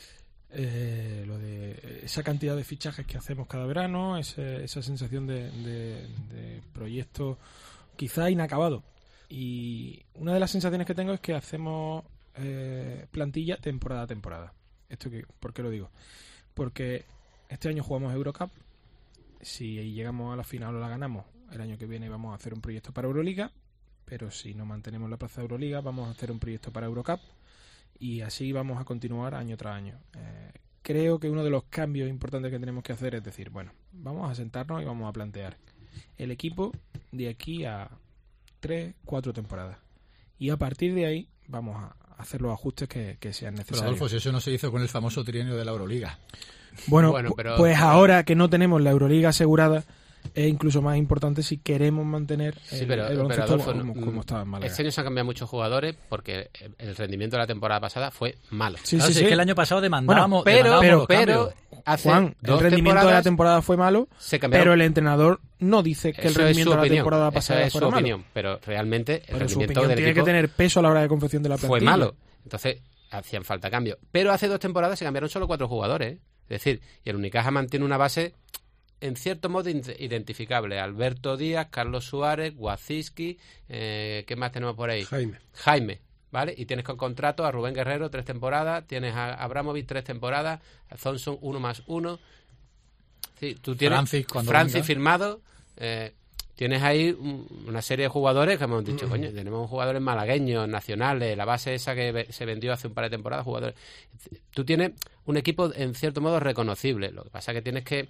Eh, lo de esa cantidad de fichajes que hacemos cada verano, ese, esa sensación de, de, de proyecto quizá inacabado. Y una de las sensaciones que tengo es que hacemos eh, plantilla temporada a temporada. ¿Esto qué? ¿Por qué lo digo? Porque este año jugamos Eurocup. Si llegamos a la final o la ganamos, el año que viene vamos a hacer un proyecto para Euroliga. Pero si no mantenemos la plaza de Euroliga, vamos a hacer un proyecto para Eurocup. Y así vamos a continuar año tras año. Eh, creo que uno de los cambios importantes que tenemos que hacer es decir, bueno, vamos a sentarnos y vamos a plantear el equipo de aquí a tres, cuatro temporadas. Y a partir de ahí vamos a hacer los ajustes que, que sean necesarios. Pero Adolfo, si eso no se hizo con el famoso trienio de la Euroliga. Bueno, bueno pero... pues ahora que no tenemos la Euroliga asegurada, es incluso más importante si queremos mantener sí, el, pero, el baloncesto pero Adolfo, como, como estaba en Málaga. Este año se han cambiado muchos jugadores porque el rendimiento de la temporada pasada fue malo. Sí, claro, sí, sí, sí. Es que el año pasado demandábamos, bueno, pero, demandábamos pero, pero hace Juan, el rendimiento de la temporada fue malo, pero el entrenador no dice que el rendimiento de la opinión, temporada pasada esa es fuera su malo. opinión, pero realmente el pero rendimiento su opinión del tiene equipo que tener peso a la hora de confección de la plantilla. Fue malo. Entonces hacían falta cambios. Pero hace dos temporadas se cambiaron solo cuatro jugadores, ¿eh? Es decir, y el Unicaja mantiene una base en cierto modo identificable. Alberto Díaz, Carlos Suárez, Waziski, eh, ¿qué más tenemos por ahí? Jaime. Jaime, ¿vale? Y tienes con contrato a Rubén Guerrero, tres temporadas, tienes a Abramovich, tres temporadas, a Thompson, uno más uno. Sí, tú tienes Francis, cuando Francis venga. firmado, eh, tienes ahí un, una serie de jugadores que hemos dicho, coño, tenemos jugadores malagueños, nacionales, la base esa que ve, se vendió hace un par de temporadas, jugadores. Tú tienes un equipo en cierto modo reconocible, lo que pasa es que tienes que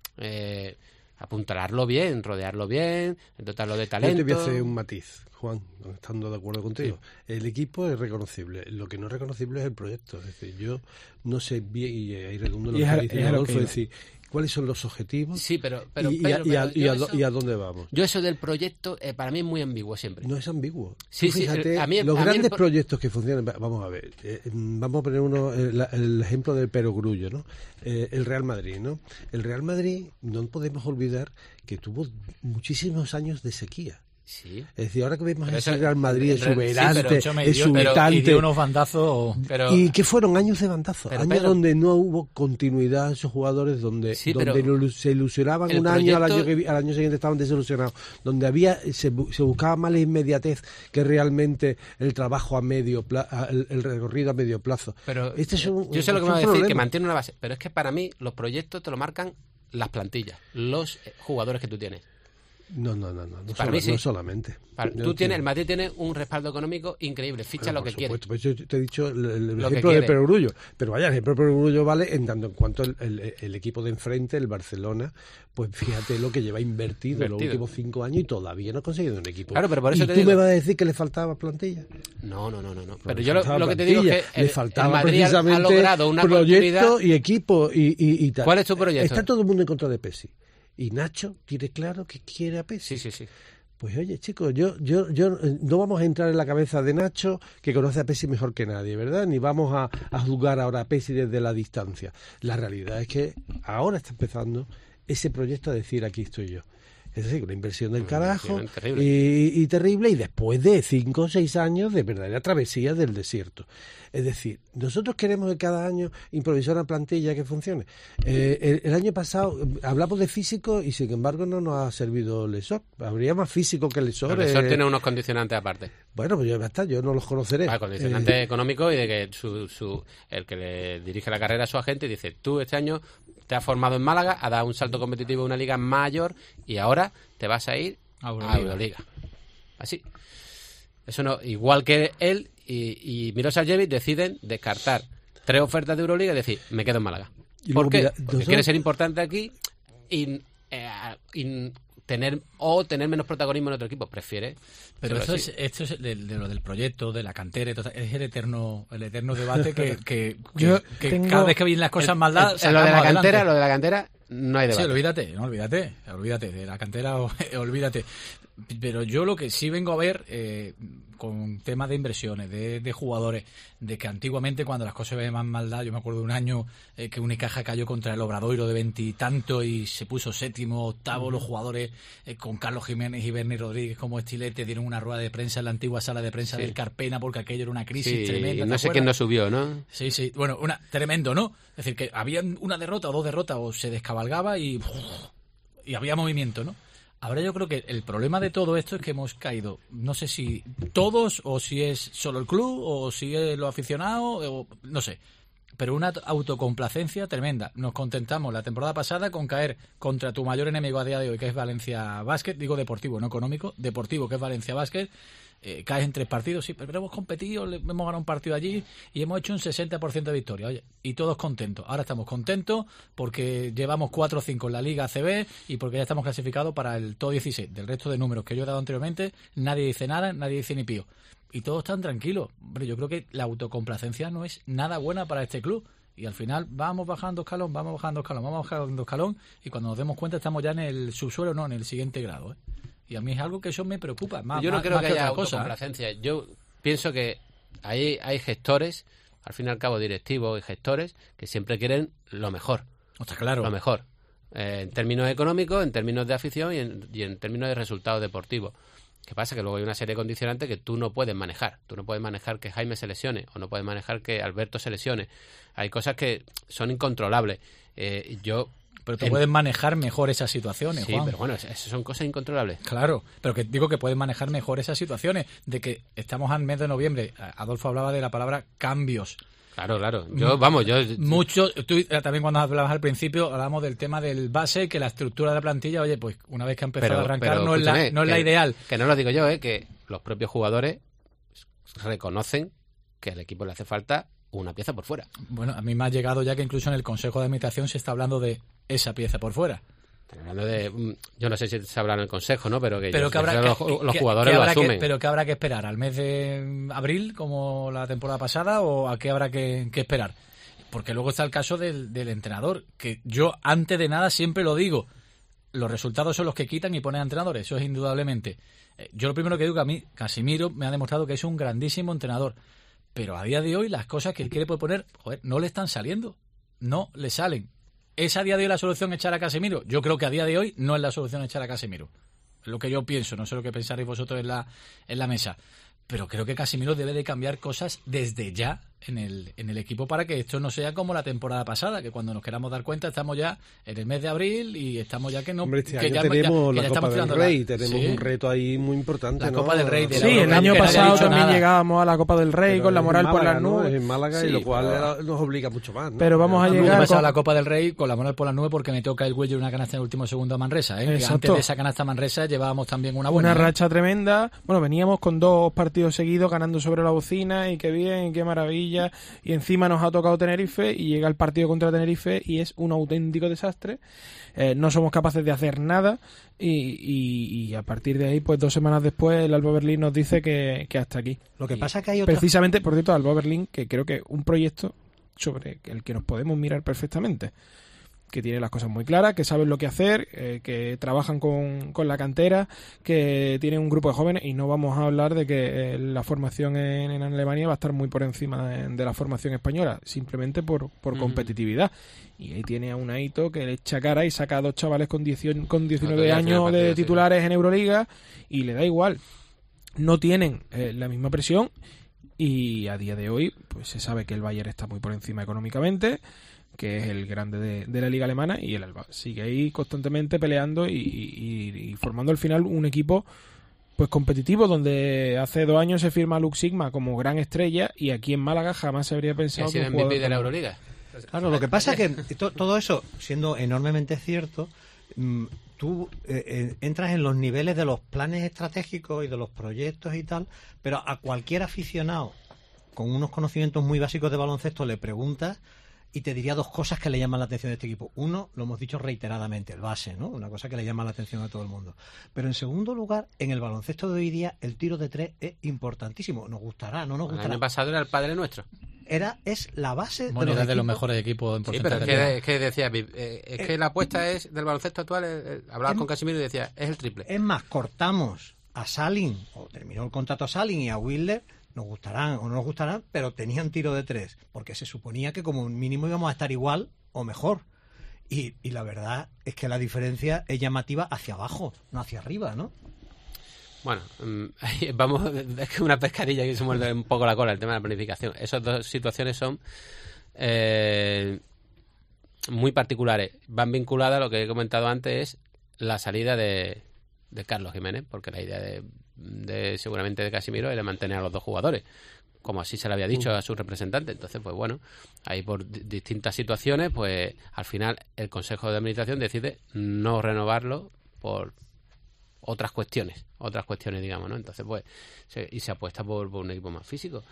eh, apuntalarlo bien, rodearlo bien, dotarlo de talento. Yo te voy a hacer un matiz, Juan, estando de acuerdo contigo. Sí. El equipo es reconocible, lo que no es reconocible es el proyecto. Es decir, yo no sé bien, y ahí redundo lo que está diciendo Adolfo, es decir, ¿cuáles son los objetivos? Sí, pero... pero, y, pero, y, a, pero y, a, eso, y a dónde vamos? Yo eso del proyecto, eh, para mí es muy ambiguo siempre. No es ambiguo. Sí, Tú fíjate, sí, a mí, los a grandes mí el... proyectos que funcionan... Vamos a ver, eh, vamos a poner uno el, el ejemplo del perogrullo, ¿no? Eh, el Real Madrid, ¿no? El Real Madrid, no podemos olvidar que tuvo muchísimos años de sequía. Sí. Es decir, ahora que vemos pero ese eso, Real Madrid exuberante, sí, exultante. Y dio unos bandazos. Pero, ¿Y qué fueron años de bandazos? Pero, años pero, donde no hubo continuidad en esos jugadores, donde, sí, donde se ilusionaban un proyecto, año, al año, al año siguiente estaban desilusionados, donde había se, se buscaba más la inmediatez que realmente el trabajo a medio plazo, el, el recorrido a medio plazo. Pero este es un, yo sé lo que es me va a un decir, problema. que mantiene una base, pero es que para mí los proyectos te lo marcan las plantillas, los jugadores que tú tienes. No, no, no, no, no, para sola, mí sí. no solamente. Para, yo tú tienes, entiendo. el Madrid tiene un respaldo económico increíble, ficha Pero lo que quiere. Pues yo te he dicho el, el Lo ejemplo que del perogrullo, pero vaya, el ejemplo del perogrullo vale en tanto en cuanto el, el, el equipo de enfrente, el Barcelona, pues fíjate lo que lleva invertido, en los últimos cinco años y todavía no ha conseguido un equipo. Claro, pero por eso ¿Y te tú digo... me vas a decir que le faltaba plantilla? No, no, no, no. no. Pues Pero le yo lo, faltaba lo que te plantilla, digo es que el, le faltaba el Madrid precisamente ha logrado una proyecto continuidad... y equipo y, y, y tal. ¿Cuál es tu proyecto? Está todo el mundo en contra de Pessi. Y Nacho tiene claro que quiere a Pessi. Sí, sí, sí. Pues oye, chicos, yo, yo, yo no vamos a entrar en la cabeza de Nacho, que conoce a Pessi mejor que nadie, ¿verdad? Ni vamos a, a juzgar ahora a Pessi desde la distancia. La realidad es que ahora está empezando ese proyecto a decir, aquí estoy yo. Es decir, una inversión del carajo terrible. Y, y terrible, y después de cinco o seis años de verdadera travesía del desierto. Es decir, nosotros queremos que cada año improvisar una plantilla que funcione. Eh, el, el año pasado hablamos de físico y sin embargo no nos ha servido Lesor. Habría más físico que Lesor. Pero Lesor eh... tiene unos condicionantes aparte. Bueno, pues ya está, yo no los conoceré. Ah, condicionantes eh... económicos y de que su, su, el que le dirige la carrera a su agente dice, tú este año te has formado en Málaga, has dado un salto competitivo en una liga mayor y ahora te vas a ir a Euroliga. A Euroliga. Así. Eso no, igual que él y, y Miroslav deciden descartar tres ofertas de Euroliga y decir, me quedo en Málaga. Y ¿Por luego, qué? mira, Porque nosotros... quiere ser importante aquí y, eh, y tener o tener menos protagonismo en otro equipo. Prefiere. Pero esto es, esto es de, de lo del proyecto, de la cantera, es el eterno el eterno debate que, que, Yo que que tengo... cada vez que vienen las cosas el, mal dadas, el, el, lo de la adelante. cantera, lo de la cantera no hay debate. Sí, olvídate, no olvídate, olvídate de la cantera, olvídate. Pero yo lo que sí vengo a ver eh, con temas de inversiones, de, de jugadores, de que antiguamente cuando las cosas ven más maldad, yo me acuerdo de un año eh, que Unicaja cayó contra el Obradoiro de veintitantos y se puso séptimo, octavo, los jugadores eh, con Carlos Jiménez y Berni Rodríguez como estilete dieron una rueda de prensa en la antigua sala de prensa sí. del Carpena porque aquello era una crisis sí, tremenda. No sé quién no subió, ¿no? Sí, sí, bueno, una tremendo, ¿no? Es decir, que había una derrota o dos derrotas o se descabalgaba y, y había movimiento, ¿no? Ahora yo creo que el problema de todo esto es que hemos caído, no sé si todos o si es solo el club o si es los aficionados, o, no sé, pero una autocomplacencia tremenda. Nos contentamos la temporada pasada con caer contra tu mayor enemigo a día de hoy, que es Valencia Basket, digo deportivo, no económico, deportivo, que es Valencia Basket. Eh, caes en tres partidos, sí, pero hemos competido, hemos ganado un partido allí y hemos hecho un sesenta por ciento de victoria, oye, y todos contentos. Ahora estamos contentos porque llevamos cuatro o cinco en la Liga A C B y porque ya estamos clasificados para el top dieciséis. Del resto de números que yo he dado anteriormente, nadie dice nada, nadie dice ni pío. Y todos están tranquilos. Hombre, yo creo que la autocomplacencia no es nada buena para este club. Y al final vamos bajando escalón, vamos bajando escalón, vamos bajando escalón, y cuando nos demos cuenta estamos ya en el subsuelo, no, en el siguiente grado, ¿eh? Y a mí es algo que eso me preocupa, más, Yo no más, creo más que, que haya otra cosa, ¿eh? autocomplacencia. Yo pienso que hay, hay gestores, al fin y al cabo directivos y gestores, que siempre quieren lo mejor. Está claro. Lo mejor. Eh, en términos económicos, en términos de afición y en, y en términos de resultados deportivos. ¿Qué pasa? Que luego hay una serie de condicionantes que tú no puedes manejar. Tú no puedes manejar que Jaime se lesione o no puedes manejar que Alberto se lesione. Hay cosas que son incontrolables. Eh, yo... Pero tú en... puedes manejar mejor esas situaciones, Sí, Juan. pero bueno, esas son cosas incontrolables. Claro, pero que digo que puedes manejar mejor esas situaciones. De que estamos al mes de noviembre. Adolfo hablaba de la palabra cambios. Claro, claro. Yo, vamos, yo... Mucho, tú también cuando hablabas al principio hablamos del tema del base, que la estructura de la plantilla, oye, pues una vez que ha empezado pero, a arrancar pero, no es la, no es que, la ideal. Que no lo digo yo, ¿eh? Que los propios jugadores reconocen que al equipo le hace falta una pieza por fuera. Bueno, a mí me ha llegado ya que incluso en el Consejo de Administración se está hablando de esa pieza por fuera. Están hablando de... Yo no sé si se habla en el Consejo, ¿no? Pero que, pero yo, que habrá, que los, que, los que, jugadores que lo habrá asumen. Que, pero que habrá que esperar, ¿al mes de abril, como la temporada pasada, o a qué habrá que, que esperar? Porque luego está el caso del, del entrenador, que yo antes de nada siempre lo digo, los resultados son los que quitan y ponen a entrenadores, eso es indudablemente. Yo lo primero que digo que a mí, Casimiro, me ha demostrado que es un grandísimo entrenador, pero a día de hoy las cosas que él quiere proponer, joder, no le están saliendo, no le salen. ¿Es a día de hoy la solución echar a Casemiro? Yo creo que a día de hoy no es la solución echar a Casemiro. Es lo que yo pienso, no sé lo que pensaréis vosotros en la, en la mesa. Pero creo que Casemiro debe de cambiar cosas desde ya en el, en el equipo para que esto no sea como la temporada pasada, que cuando nos queramos dar cuenta estamos ya en el mes de abril y estamos ya que no... Hombre, este que año ya, tenemos ya, que la ya Copa del Rey, la... tenemos ¿sí? un reto ahí muy importante, la ¿no? Copa del Rey. De sí, el año pasado también nada. llegábamos a la Copa del Rey pero con la moral Málaga, por las nubes. ¿no? Es en Málaga, sí, y lo cual pero... nos obliga mucho más, ¿no? Pero vamos a, a llegar... Hemos pasado con... la Copa del Rey con la moral por las nubes porque me toca el cuello una canasta en el último segundo a Manresa, ¿eh? Que antes de esa canasta a Manresa llevábamos también una buena. Una ¿eh? racha tremenda. Bueno, veníamos con dos partidos seguidos ganando sobre la bocina y qué bien, y qué maravilla. Y encima nos ha tocado Tenerife y llega el partido contra Tenerife y es un auténtico desastre. Eh, no somos capaces de hacer nada y, y, y a partir de ahí, pues dos semanas después, el Alba Berlín nos dice que, que hasta aquí. Lo que y pasa es que hay otra... Precisamente, por cierto, Alba Berlín, que creo que un proyecto sobre el que nos podemos mirar perfectamente, que tiene las cosas muy claras, que saben lo que hacer, eh, que trabajan con, con la cantera, que tienen un grupo de jóvenes, y no vamos a hablar de que eh, la formación en, en Alemania va a estar muy por encima de, de la formación española, simplemente por, por mm. competitividad. Y ahí tiene a un Aito que le echa cara y saca a dos chavales con, dieciocho, con diecinueve años de titulares en Euroliga y le da igual. No tienen eh, la misma presión y a día de hoy pues se sabe que el Bayern está muy por encima económicamente, que es el grande de, de la liga alemana, y el Alba sigue ahí constantemente peleando y, y, y formando al final un equipo pues competitivo, donde hace dos años se firma Lux Sigma como gran estrella y aquí en Málaga jamás se habría pensado que M V P de la Euroliga. Claro, lo que pasa es que to, todo eso, siendo enormemente cierto, mmm, tú eh, eh, entras en los niveles de los planes estratégicos y de los proyectos y tal, pero a cualquier aficionado con unos conocimientos muy básicos de baloncesto le preguntas y te diría dos cosas que le llaman la atención de este equipo. Uno, lo hemos dicho reiteradamente, el base, ¿no? Una cosa que le llama la atención a todo el mundo. Pero en segundo lugar, en el baloncesto de hoy día, el tiro de tres es importantísimo. Nos gustará, no nos gustará. El año pasado era el padre nuestro. Era, es la base bueno, de los era equipos. de los mejores equipos en porcentaje. Sí, pero es que, es que decía, eh, es eh, que la apuesta es del baloncesto actual, eh, hablabas es, con Casimiro y decía, es el triple. Es más, cortamos a Salin, o terminó el contrato a Salin y a Wilder, nos gustarán o no nos gustarán, pero tenían tiro de tres, porque se suponía que como mínimo íbamos a estar igual o mejor. Y, y la verdad es que la diferencia es llamativa hacia abajo, no hacia arriba, ¿no? Bueno, vamos, es que una pescadilla que se muerde un poco la cola, el tema de la planificación. Esas dos situaciones son eh, muy particulares. Van vinculadas a lo que he comentado antes, es la salida de, de Carlos Jiménez, porque la idea de de seguramente de Casimiro era mantener a los dos jugadores, como así se le había dicho a su representante. Entonces, pues bueno, ahí por d- distintas situaciones, pues al final el Consejo de Administración decide no renovarlo por otras cuestiones, otras cuestiones, digamos, ¿no? Entonces, pues, se, y se apuesta por, por un equipo más físico.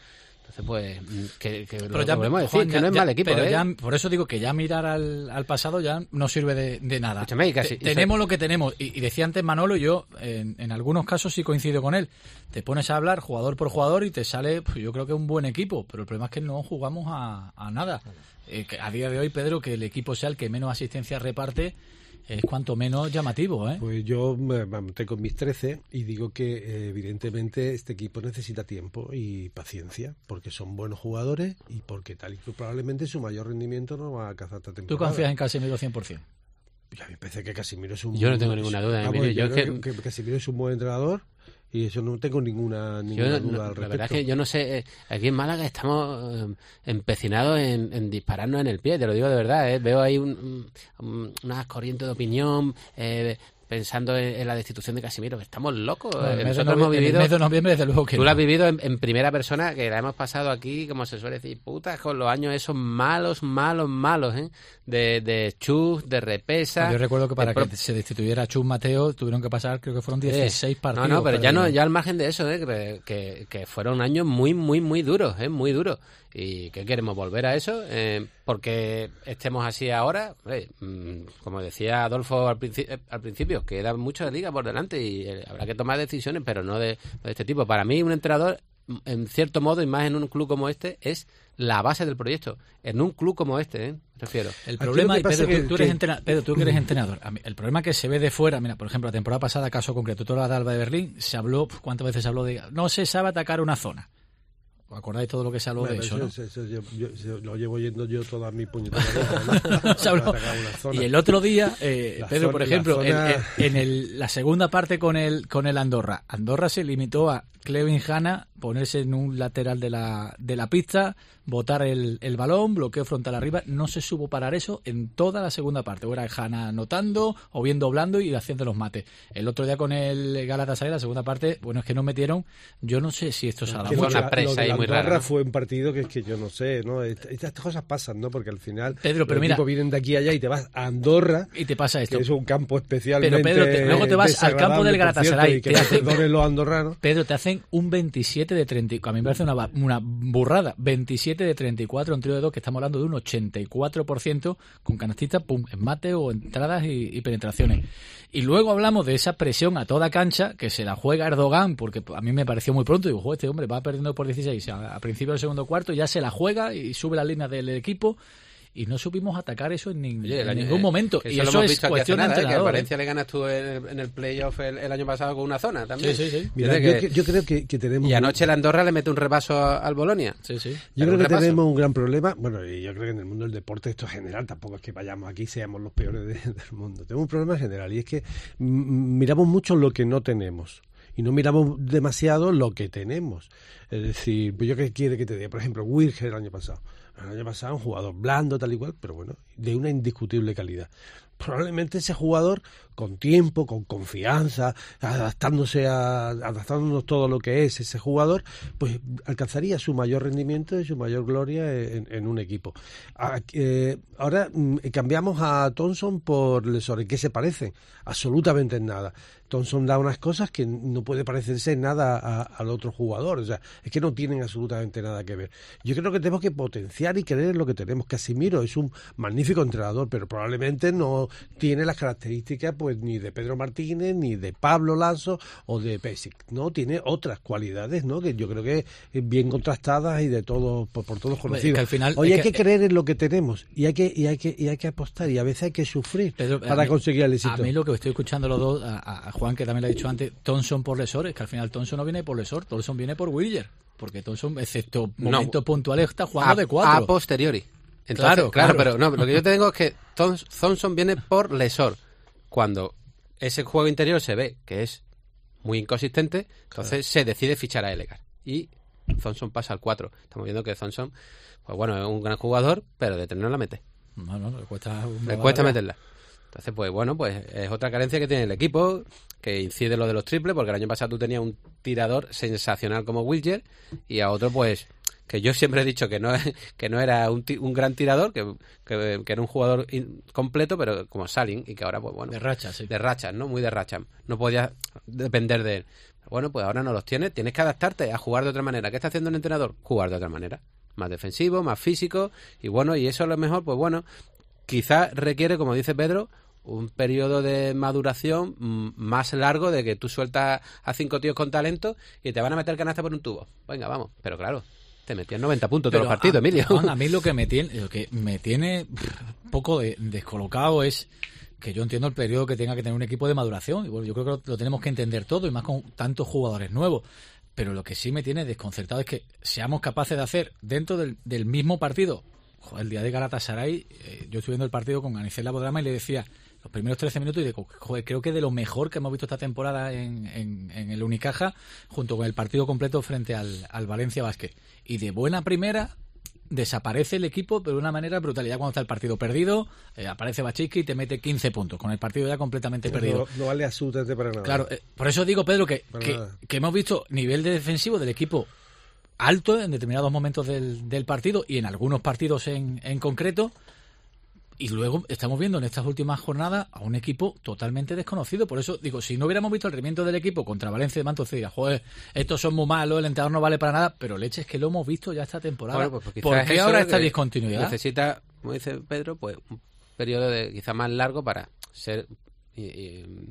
Entonces, pues, que, que pero lo ya, podemos decir, Juan, que ya, no es ya, mal equipo, pero ¿eh? ya, por eso digo que ya mirar al, al pasado ya no sirve de, de nada. Escúchame, casi, Te, tenemos lo que tenemos. Y, y decía antes Manolo, yo en, en algunos casos sí coincido con él. Te pones a hablar jugador por jugador y te sale, pues, yo creo que un buen equipo, pero el problema es que no jugamos a, a nada. Eh, que a día de hoy, Pedro, que el equipo sea el que menos asistencia reparte, es cuanto menos llamativo, ¿eh? Pues yo me mantengo en mis trece y digo que eh, evidentemente este equipo necesita tiempo y paciencia, porque son buenos jugadores y porque tal y que probablemente su mayor rendimiento no va a alcanzar esta temporada. ¿Tú confías en Casemiro cien por ciento? A mí me parece que Casemiro es un... Yo no tengo ninguna duda, vamos, Emilio. yo Yo creo que... que Casemiro es un buen entrenador y eso no tengo ninguna, ninguna yo, duda no, al respecto. La verdad es que yo no sé, eh, aquí en Málaga estamos eh, empecinados en, en dispararnos en el pie, te lo digo de verdad, eh. Veo ahí un, un, una corriente de opinión eh, pensando en, en la destitución de Casemiro. Estamos locos. Bueno, eh, Nosotros Nosotros hemos vivido... En el mes de noviembre, desde luego que Tú no. lo has vivido en, en primera persona, que la hemos pasado aquí, como se suele decir, putas, con los años esos malos, malos, malos, ¿eh? De, de Chus, de Repesa... Yo recuerdo que para pro... que se destituyera a Chus Mateo tuvieron que pasar, creo que fueron dieciséis eh, partidos. No, no, pero ya no, ya al margen de eso, ¿eh? que, que fueron años muy, muy, muy duros, ¿eh? Muy duros. ¿Y qué queremos? ¿Volver a eso? Eh, porque estemos así ahora, eh, como decía Adolfo al, principi al principio, queda mucho de liga por delante y eh, habrá que tomar decisiones, pero no de, de este tipo. Para mí un entrenador, en cierto modo, y más en un club como este, es la base del proyecto. En un club como este, ¿eh? Refiero. El problema, y Pedro, que, tú, tú, eres que... entrena, Pedro, tú que eres entrenador, a mí, el problema que se ve de fuera, mira, por ejemplo, la temporada pasada, caso concreto, toda la de Alba de Berlín, se habló, ¿cuántas veces se habló de, no se sabe atacar una zona? ¿Os acordáis todo lo que se habló bueno, de eso, eso, no? eso, eso yo, yo, yo, lo llevo oyendo yo toda mi puñetera vida, ¿no? Se habló. Y el otro día, eh, Pedro, zona, por ejemplo, zona... en, en, en el, la segunda parte con el, con el Andorra, Andorra se limitó a Clevin Hanna ponerse en un lateral de la, de la pista, botar el, el balón, bloqueo frontal arriba, no se supo parar eso en toda la segunda parte, o era Hanna anotando, o bien doblando y haciendo los mates. El otro día con el Galatasaray, la segunda parte, bueno, es que no metieron, yo no sé si esto se ha dado mucho. Una presa ahí muy rara, ¿no? Fue un partido que es que yo no sé, ¿no? Estas cosas pasan, ¿no? Porque al final Pedro, pero los mira, equipos vienen de aquí a allá y te vas a Andorra y te pasa esto. Que es un campo especialmente pero Pedro, te, luego te vas al campo del Galatasaray, te hacen los andorranos. Pedro, te hacen un veintisiete de treinta, a mí me parece una, una burrada, veintisiete de treinta y cuatro, un trío de dos, que estamos hablando de un ochenta y cuatro por ciento con canastistas, pum, en mate o entradas y, y penetraciones. Y luego hablamos de esa presión a toda cancha que se la juega Erdogan, porque a mí me pareció muy pronto, digo, joder, este hombre va perdiendo por dieciséis a, a principio del segundo cuarto, ya se la juega y sube las líneas del equipo. Y no supimos atacar eso en, nin, Oye, en año, ningún eh, momento. Que y eso, eso lo hemos es visto cuestión aquí hace nada, de ¿eh? Que a entrenador. Valencia le ganas tú en el, en el playoff el, el año pasado con una zona también. Sí, sí, sí. Mira, que, yo, yo creo que, que tenemos... Y anoche el Andorra le mete un repaso a, al Bolonia. Sí, sí. Yo creo que repaso. tenemos un gran problema. Bueno, y yo creo que en el mundo del deporte esto es general. Tampoco es que vayamos aquí y seamos los peores de, del mundo. Tenemos un problema general y es que miramos mucho lo que no tenemos. Y no miramos demasiado lo que tenemos. Es decir, pues yo qué quiere que te diga. Por ejemplo, Wilger el año pasado. El año pasado un jugador blando, tal y cual, pero bueno, de una indiscutible calidad. Probablemente ese jugador, con tiempo, con confianza, adaptándose a, adaptándonos todo lo que es ese jugador, pues alcanzaría su mayor rendimiento y su mayor gloria en, en un equipo. A, eh, ahora eh, cambiamos a Thompson por Lesor. ¿En qué se parecen? Absolutamente en nada. Thompson da unas cosas que no puede parecerse en nada a, al otro jugador. O sea, es que no tienen absolutamente nada que ver. Yo creo que tenemos que potenciar y creer en lo que tenemos. Casemiro es un magnífico entrenador, pero probablemente no tiene las características pues ni de Pedro Martínez, ni de Pablo Lasso o de Pesic, ¿no? Tiene otras cualidades, ¿no? Que yo creo que bien contrastadas y de todo, por, por todos conocidos. Al final, Hoy hay que, que creer en lo que tenemos y hay que, y hay que, y hay que apostar y a veces hay que sufrir Pedro, para mí, conseguir el éxito. A mí lo que estoy escuchando los dos, a, a Juan, que también lo ha dicho antes, Thompson por Lesor, es que al final Thompson no viene por Lesor, Thompson viene por Wilger, porque Thompson, excepto momentos no, puntuales, está jugando a, de cuatro. A posteriori. Entonces, claro, claro, claro, pero no, lo que yo te digo es que Thompson viene por Lesor. Cuando ese juego interior se ve que es muy inconsistente, entonces claro. se decide fichar a Elegar. Y Thompson pasa al cuatro. Estamos viendo que Thompson, pues bueno, es un gran jugador, pero de tener no la mete. No, no, le cuesta, le cuesta meterla. Entonces, pues bueno, pues es otra carencia que tiene el equipo, que incide lo de los triples, porque el año pasado tú tenías un tirador sensacional como Wilger y a otro, pues, que yo siempre he dicho que no que no era un, un gran tirador, que, que, que era un jugador in, completo, pero como Salin, y que ahora, pues bueno... De racha, sí. De racha, ¿no? Muy de racha. No podía depender de él. Bueno, pues ahora no los tienes, tienes que adaptarte a jugar de otra manera. ¿Qué está haciendo el entrenador? Jugar de otra manera. Más defensivo, más físico, y bueno, y eso a lo mejor, pues bueno, quizás requiere, como dice Pedro, un periodo de maduración más largo de que tú sueltas a cinco tíos con talento y te van a meter canasta por un tubo. Venga, vamos. Pero claro, te metían noventa puntos todos los partidos, a, Emilio. Juan, a mí lo que me tiene, lo que me tiene un poco de, descolocado es que yo entiendo el periodo que tenga que tener un equipo de maduración. Y bueno, yo creo que lo, lo tenemos que entender todo, y más con tantos jugadores nuevos. Pero lo que sí me tiene desconcertado es que seamos capaces de hacer dentro del, del mismo partido. Joder, el día de Galatasaray, eh, yo estuve viendo el partido con Anicet Labodrama y le decía los primeros trece minutos y digo, joder, creo que de lo mejor que hemos visto esta temporada en, en, en el Unicaja, junto con el partido completo frente al, al Valencia Basket. Y de buena primera desaparece el equipo, pero de una manera brutal. Ya cuando está el partido perdido, eh, aparece Bachiski y te mete quince puntos, con el partido ya completamente Pero perdido. No, no vale absolutamente para nada. Claro, eh, por eso digo, Pedro, que, que, que hemos visto nivel de defensivo del equipo alto en determinados momentos del, del partido y en algunos partidos en, en concreto. Y luego estamos viendo en estas últimas jornadas a un equipo totalmente desconocido. Por eso digo, si no hubiéramos visto el rendimiento del equipo contra Valencia de Manto, diría, joder, estos son muy malos, el entrenador no vale para nada, pero leche, es que lo hemos visto ya esta temporada. Bueno, pues ¿Por qué ahora esta discontinuidad? Necesita, como dice Pedro, pues un periodo de quizá más largo para ser y, y,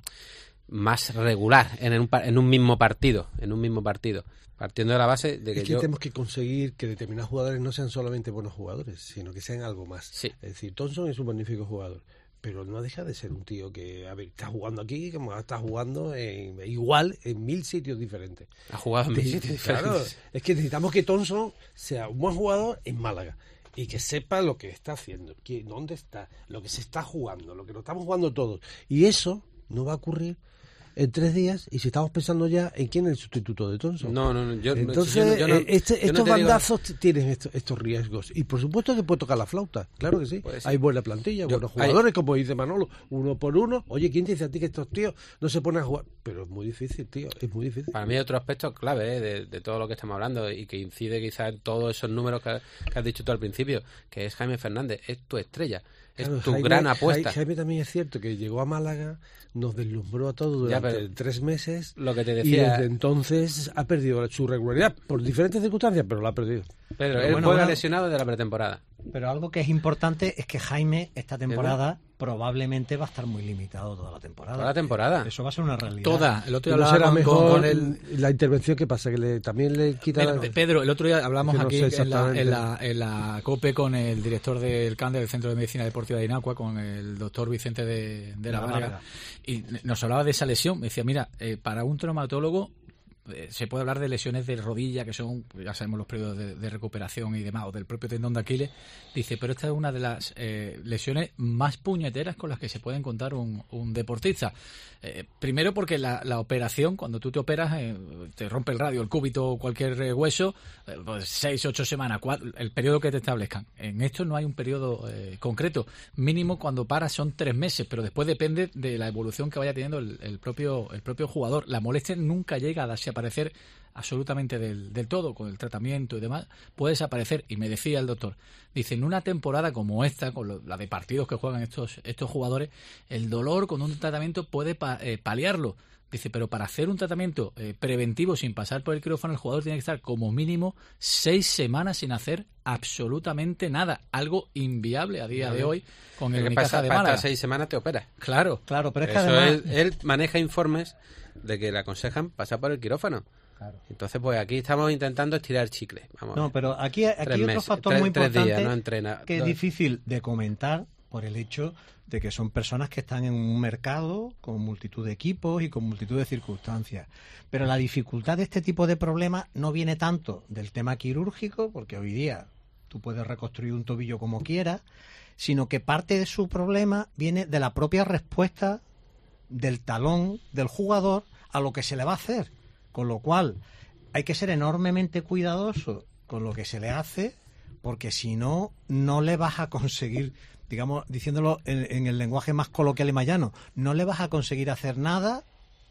más regular en un, en un mismo partido, en un mismo partido. Partiendo de la base de que, es que yo... tenemos que conseguir que determinados jugadores no sean solamente buenos jugadores, sino que sean algo más. Sí. Es decir, Thompson es un magnífico jugador, pero no deja de ser un tío que, a ver, está jugando aquí como está jugando en, igual en mil sitios diferentes. Ha jugado en mil sitios Claro, diferentes. es que necesitamos que Thompson sea un buen jugador en Málaga y que sepa lo que está haciendo, que, dónde está, lo que se está jugando, lo que nos estamos jugando todos. Y eso no va a ocurrir en tres días, y si estamos pensando ya en quién es el sustituto de Thompson. No, no, no. Yo, Entonces, yo no, este, yo no estos te digo... bandazos tienen estos, estos riesgos. Y por supuesto que puede tocar la flauta, claro que sí. Pues sí. Hay buena plantilla, Yo, buenos jugadores, hay... como dice Manolo, uno por uno. Oye, ¿quién te dice a ti que estos tíos no se ponen a jugar? Pero es muy difícil, tío, es muy difícil. Para mí hay otro aspecto clave, ¿eh? de, de todo lo que estamos hablando y que incide quizás en todos esos números que, que has dicho tú al principio, que es Jaime Fernández, es tu estrella. Es Claro, tu Jaime, gran apuesta. Jaime también es cierto que llegó a Málaga, nos deslumbró a todos durante Ya, pero tres meses lo que te y decía... desde entonces ha perdido su regularidad por diferentes circunstancias, pero la ha perdido. Pero, Pero él bueno, juega bueno. lesionado de la pretemporada. Pero algo que es importante es que Jaime esta temporada probablemente va a estar muy limitado toda la temporada. Toda la temporada. Eso va a ser una realidad. Toda. El otro día ¿No hablaba será con, mejor con el... la intervención que pasa? Que le, también le quita... Mira, la... Pedro, el otro día hablamos Es que no aquí sé en, la, exactamente. en, la, en la COPE con el director del C A N, del Centro de Medicina Deportiva de Inacua, con el doctor Vicente de, de la La Varga, Varga. y nos hablaba de esa lesión. Me decía, mira, eh, para un traumatólogo eh, se puede hablar de lesiones de rodilla, que son, ya sabemos, los periodos de, de recuperación y demás, o del propio tendón de Aquiles. Dice, pero esta es una de las eh, lesiones más puñeteras con las que se puede encontrar un, un deportista. Eh, primero porque la, la operación, cuando tú te operas, eh, te rompe el radio, el cúbito o cualquier eh, hueso, eh, pues seis, ocho semanas, cuatro, el periodo que te establezcan. En esto no hay un periodo eh, concreto. Mínimo cuando paras son tres meses, pero después depende de la evolución que vaya teniendo el, el propio el propio jugador. La molestia nunca llega a desaparecer absolutamente del, del todo, con el tratamiento y demás, puede desaparecer. Y me decía el doctor, dice, en una temporada como esta, con lo, la de partidos que juegan estos estos jugadores, el dolor con un tratamiento puede pa, eh, paliarlo. Dice, pero para hacer un tratamiento eh, preventivo sin pasar por el quirófano, el jugador tiene que estar como mínimo seis semanas sin hacer absolutamente nada. Algo inviable a día de hoy con el ¿Qué Unicaja pasa? de Para Málaga. estas seis semanas te operas. Claro, claro, pero es que Eso además... él, él maneja informes de que le aconsejan pasar por el quirófano. Claro. Entonces, pues aquí estamos intentando estirar chicle. Vamos a No, ver. pero aquí, aquí Tres hay otro meses, factor tres- muy tres importante días, no entrena. que es Dos. difícil de comentar por el hecho de que son personas que están en un mercado con multitud de equipos y con multitud de circunstancias. Pero la dificultad de este tipo de problemas no viene tanto del tema quirúrgico, porque hoy día tú puedes reconstruir un tobillo como quieras, sino que parte de su problema viene de la propia respuesta del talón del jugador a lo que se le va a hacer. Con lo cual hay que ser enormemente cuidadoso con lo que se le hace, porque si no, no le vas a conseguir, digamos, diciéndolo en, en el lenguaje más coloquial y más llano, no le vas a conseguir hacer nada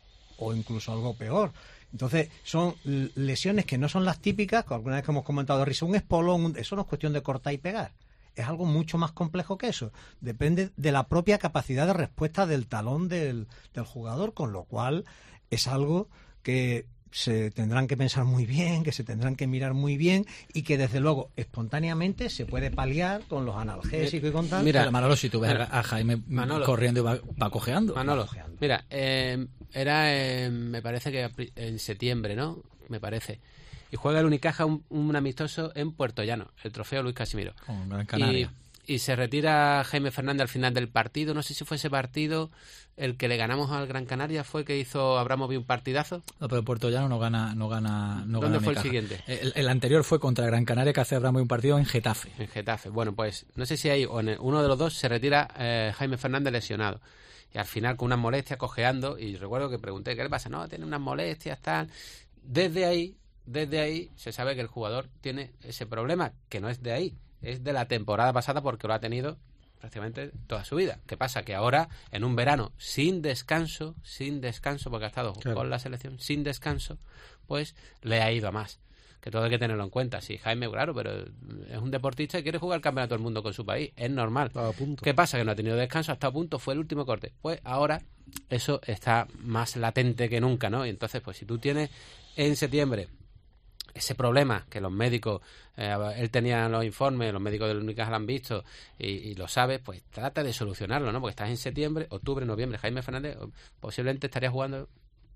o incluso algo peor. Entonces, son lesiones que no son las típicas, que alguna vez que hemos comentado de risa, un espolón, un, eso no es cuestión de cortar y pegar. Es algo mucho más complejo que eso. Depende de la propia capacidad de respuesta del talón del, del jugador, con lo cual es algo que se tendrán que pensar muy bien, que se tendrán que mirar muy bien y que desde luego espontáneamente se puede paliar con los analgésicos y con tal. Mira, Manolo, si tú ves a, a Jaime Manolo, corriendo y va, va cojeando. Manolo, va cojeando. Mira, eh, era eh, me parece que en septiembre, ¿no? Me parece. Y juega el Unicaja un, un amistoso en Puerto Llano, el trofeo Luis Casimiro. Con Gran Canaria. Y, y se retira Jaime Fernández al final del partido. No sé si fue ese partido el que le ganamos al Gran Canaria, fue que hizo Abramovich un partidazo. No, pero Puerto Llano no gana, no gana, no ¿Dónde gana fue Unicaja. el siguiente? El, el anterior fue contra Gran Canaria, que hace Abramovich un partido en Getafe. En Getafe. Bueno, pues no sé si ahí o en el, uno de los dos se retira eh, Jaime Fernández lesionado. Y al final con unas molestias, cojeando, y recuerdo que pregunté, ¿qué le pasa? No, tiene unas molestias, tal. Desde ahí, desde ahí se sabe que el jugador tiene ese problema, que no es de ahí, es de la temporada pasada porque lo ha tenido prácticamente toda su vida. ¿Qué pasa? Que ahora, en un verano sin descanso, sin descanso, porque ha estado claro. con la selección, sin descanso, pues le ha ido a más. Que todo hay que tenerlo en cuenta. Sí, Jaime, claro, pero es un deportista y quiere jugar el campeonato del mundo con su país. Es normal. ¿Qué pasa? Que no ha tenido descanso, hasta a punto, fue el último corte. Pues ahora eso está más latente que nunca, ¿no? Y entonces, pues si tú tienes en septiembre ese problema que los médicos, eh, él tenía los informes, los médicos del Unicaja lo han visto y, y lo sabe, pues trata de solucionarlo, ¿no? Porque estás en septiembre, octubre, noviembre. Jaime Fernández posiblemente estaría jugando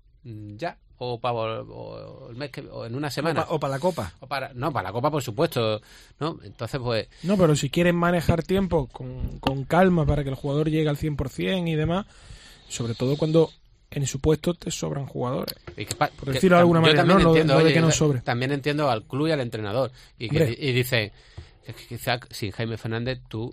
ya o para o el mes que o en una semana o para la Copa o para no para la Copa por supuesto, no, entonces pues no, pero si quieren manejar tiempo con, con calma para que el jugador llegue al cien por ciento y demás, sobre todo cuando en su puesto te sobran jugadores, y que, por que, decirlo de alguna manera, no, entiendo, no, no oye, de que no sobre. También entiendo al club y al entrenador y, que, y dice que quizá sin Jaime Fernández tú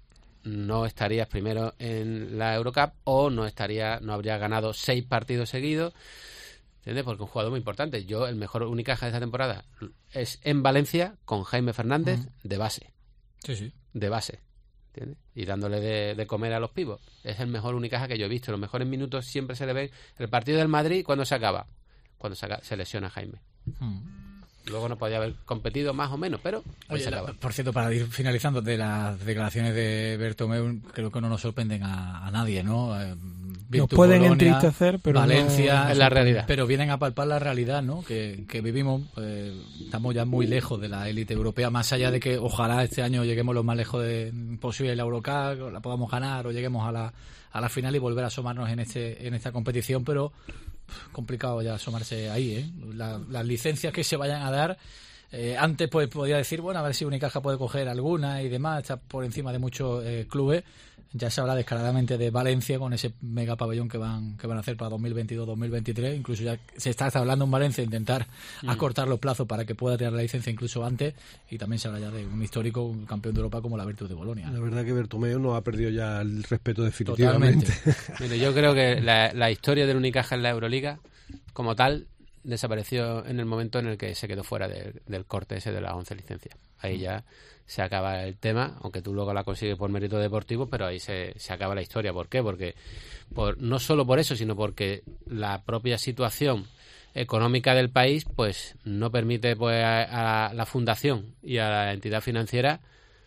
no estarías primero en la Eurocup o no estaría no habría ganado seis partidos seguidos, ¿entiendes? Porque un jugador muy importante. Yo el mejor Unicaja de esta temporada es en Valencia con Jaime Fernández uh-huh. de base, sí sí de base, ¿entiendes? Y dándole de, de comer a los pibos. Es el mejor Unicaja que yo he visto. Los mejores minutos siempre se le ven. El partido del Madrid, ¿cuándo se acaba? Cuando se, se lesiona Jaime. Uh-huh. Luego no podía haber competido más o menos, pero Oye, se acaba. La, por cierto, para ir finalizando de las declaraciones de Bertomeu, creo que no nos sorprenden a, a nadie, ¿no? Eh, nos pueden Bolonia, entristecer, pero Valencia no... es la realidad. Pero vienen a palpar la realidad, ¿no? Que, que vivimos, eh, estamos ya muy lejos de la élite europea, más allá de que ojalá este año lleguemos lo más lejos de, posible de la Eurocup, la podamos ganar o lleguemos a la a la final y volver a asomarnos en este en esta competición, pero complicado ya asomarse ahí, ¿eh? La, las licencias que se vayan a dar, eh, antes pues podía decir, bueno, a ver si Unicaja puede coger alguna y demás, está por encima de muchos eh, clubes. Ya se habla descaradamente de Valencia con ese mega pabellón que van que van a hacer para dos mil veintidós dos mil veintitrés. Incluso ya se está hablando en Valencia de intentar mm. acortar los plazos para que pueda tener la licencia incluso antes. Y también se habla ya de un histórico un campeón de Europa como la Virtus de Bolonia. La verdad que Bertomeu no ha perdido ya el respeto definitivamente. Mire, yo creo que la, la historia del Unicaja en la Euroliga como tal desapareció en el momento en el que se quedó fuera de, del corte ese de las once licencias. Ahí ya se acaba el tema, aunque tú luego la consigues por mérito deportivo, pero ahí se, se acaba la historia. ¿Por qué? Porque por, no solo por eso, sino porque la propia situación económica del país pues no permite pues a, a la fundación y a la entidad financiera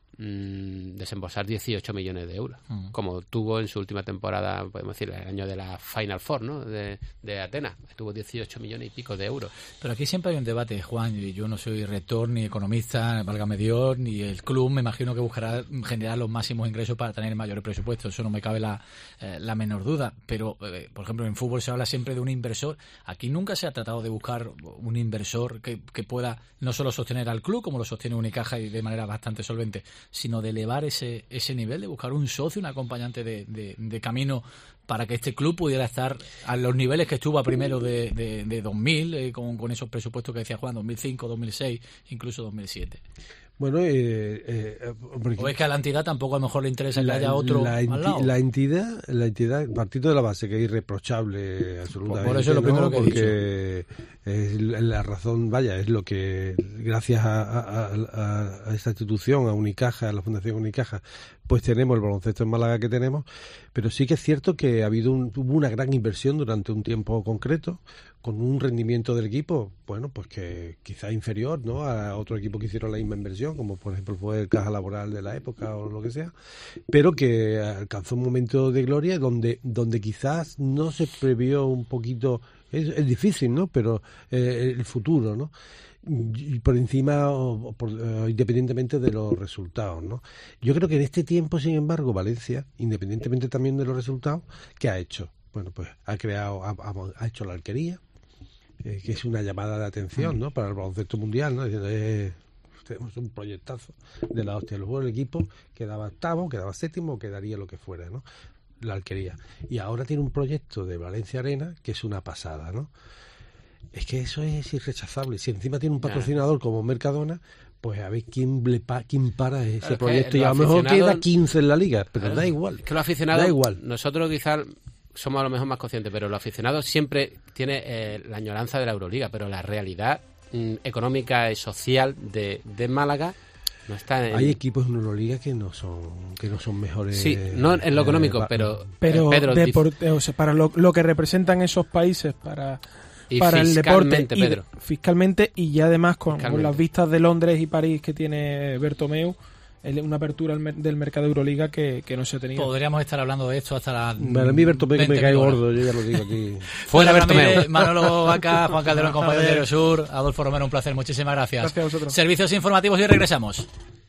mmm, desembolsar dieciocho millones de euros, uh-huh. como tuvo en su última temporada, podemos decir, el año de la Final Four, ¿no? de, de Atenas, tuvo dieciocho millones y pico de euros. Pero aquí siempre hay un debate, Juan, y yo no soy rector ni economista, válgame Dios, ni el club me imagino que buscará generar los máximos ingresos para tener mayores presupuestos, eso no me cabe la, eh, la menor duda, pero eh, por ejemplo en fútbol se habla siempre de un inversor, aquí nunca se ha tratado de buscar un inversor que, que pueda no solo sostener al club como lo sostiene Unicaja y de manera bastante solvente, sino de elevar ese ese nivel, de buscar un socio, un acompañante de, de, de camino para que este club pudiera estar a los niveles que estuvo a primero de, de, de dos mil, eh, con, con esos presupuestos que decía Juan, dos mil cinco, dos mil seis, incluso dos mil siete. Bueno, eh, eh, o es que a la entidad tampoco a lo mejor le interesa que haya otro la, enti- al lado. La entidad, la entidad, partiendo de la base que es irreprochable absolutamente. Por eso es lo primero ¿no? que he Porque es la razón, vaya, es lo que gracias a, a, a, a esta institución, a Unicaja, a la Fundación Unicaja, pues tenemos el baloncesto en Málaga que tenemos, pero sí que es cierto que ha habido un, hubo una gran inversión durante un tiempo concreto, con un rendimiento del equipo, bueno, pues que quizá inferior, ¿no?, a otro equipo que hicieron la misma inversión, como por ejemplo fue el Caja Laboral de la época o lo que sea, pero que alcanzó un momento de gloria donde, donde quizás no se previó un poquito Es, es difícil, ¿no? Pero eh, el futuro, ¿no? Y por encima, o por, uh, independientemente de los resultados, ¿no? Yo creo que en este tiempo, sin embargo, Valencia, independientemente también de los resultados, ¿qué ha hecho? Bueno, pues ha creado, ha, ha hecho la Alquería, eh, que es una llamada de atención, ¿no? Para el baloncesto mundial, ¿no? Diciendo, eh, tenemos un proyectazo de la hostia. Luego el equipo quedaba octavo, quedaba séptimo, quedaría lo que fuera, ¿no? La Alquería. Y ahora tiene un proyecto de Valencia Arena que es una pasada, ¿no? Es que eso es irrechazable. Si encima tiene un patrocinador como Mercadona, pues a ver quién le pa quién para ese claro, proyecto. Y a lo mejor queda quince en la liga, pero claro, da igual. Es que los aficionados, da igual. Nosotros quizás somos a lo mejor más conscientes, pero los aficionados siempre tienen eh, la añoranza de la Euroliga, pero la realidad mm, económica y social de, de Málaga no está en... Hay equipos en Euroliga que no son que no son mejores. Sí, no en lo económico, eh, pero... Pero Pedro, deporte, o sea, para lo, lo que representan esos países, para... Y para el deporte y Pedro. fiscalmente y ya además con, con las vistas de Londres y París que tiene Bertomeu, una apertura del mercado de Euroliga que, que no se ha tenido. Podríamos estar hablando de esto hasta la... Para mí Bertomeu me cae gordo, yo ya lo digo aquí. Fuera Bertomeu. Manolo Vaca, Juan Calderón, compañero de Diario Sur, Adolfo Romero, un placer, muchísimas gracias. Gracias a vosotros. Servicios informativos y regresamos.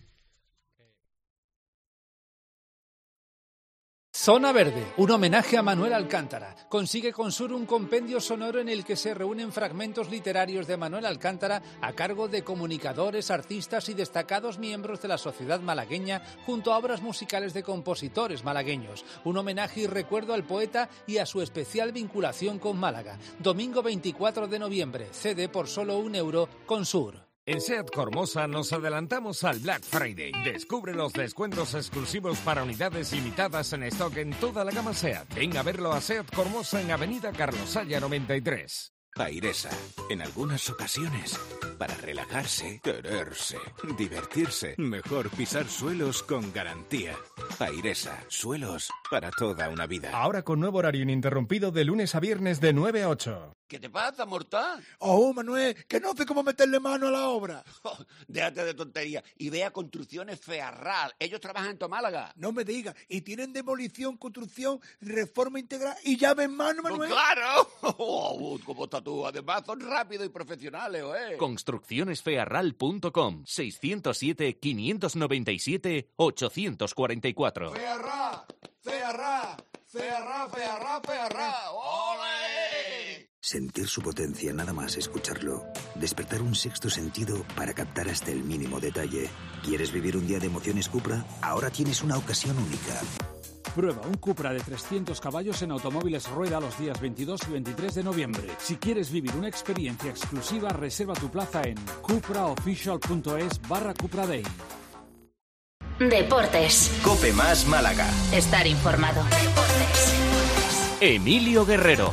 Zona Verde, un homenaje a Manuel Alcántara. Consigue con Sur un compendio sonoro en el que se reúnen fragmentos literarios de Manuel Alcántara a cargo de comunicadores, artistas y destacados miembros de la sociedad malagueña junto a obras musicales de compositores malagueños. Un homenaje y recuerdo al poeta y a su especial vinculación con Málaga. Domingo veinticuatro de noviembre, C D por solo un euro con Sur. En SEAT Cormosa nos adelantamos al Black Friday. Descubre los descuentos exclusivos para unidades limitadas en stock en toda la gama SEAT. Ven a verlo a SEAT Cormosa en Avenida Carlos Haya noventa y tres. Airesa, en algunas ocasiones, para relajarse, quererse, divertirse, mejor pisar suelos con garantía. Airesa, suelos para toda una vida. Ahora con nuevo horario ininterrumpido de lunes a viernes de nueve a ocho. ¿Qué te pasa, mortal? Oh, Manuel, que no sé cómo meterle mano a la obra. Oh, déjate de tontería y ve a Construcciones Fearral. Ellos trabajan en tu Málaga. No me digas. Y tienen demolición, construcción, reforma integral y llave en mano, Manuel. Pues ¡claro! Oh, ¿cómo estás tú? Además son rápidos y profesionales, ¿eh? Construcciones Fearral punto com, seiscientos siete, quinientos noventa y siete, ochocientos cuarenta y cuatro. Fearral, Fearral, Fearral, Fearral, Fearral. ¡Ole! Sentir su potencia nada más escucharlo. Despertar un sexto sentido para captar hasta el mínimo detalle. ¿Quieres vivir un día de emociones Cupra? Ahora tienes una ocasión única. Prueba un Cupra de trescientos caballos en Automóviles Rueda los días veintidós y veintitrés de noviembre. Si quieres vivir una experiencia exclusiva, reserva tu plaza en cupraofficial.es barra Cupra Day. Deportes. Cope más Málaga. Estar informado. Deportes. Emilio Guerrero.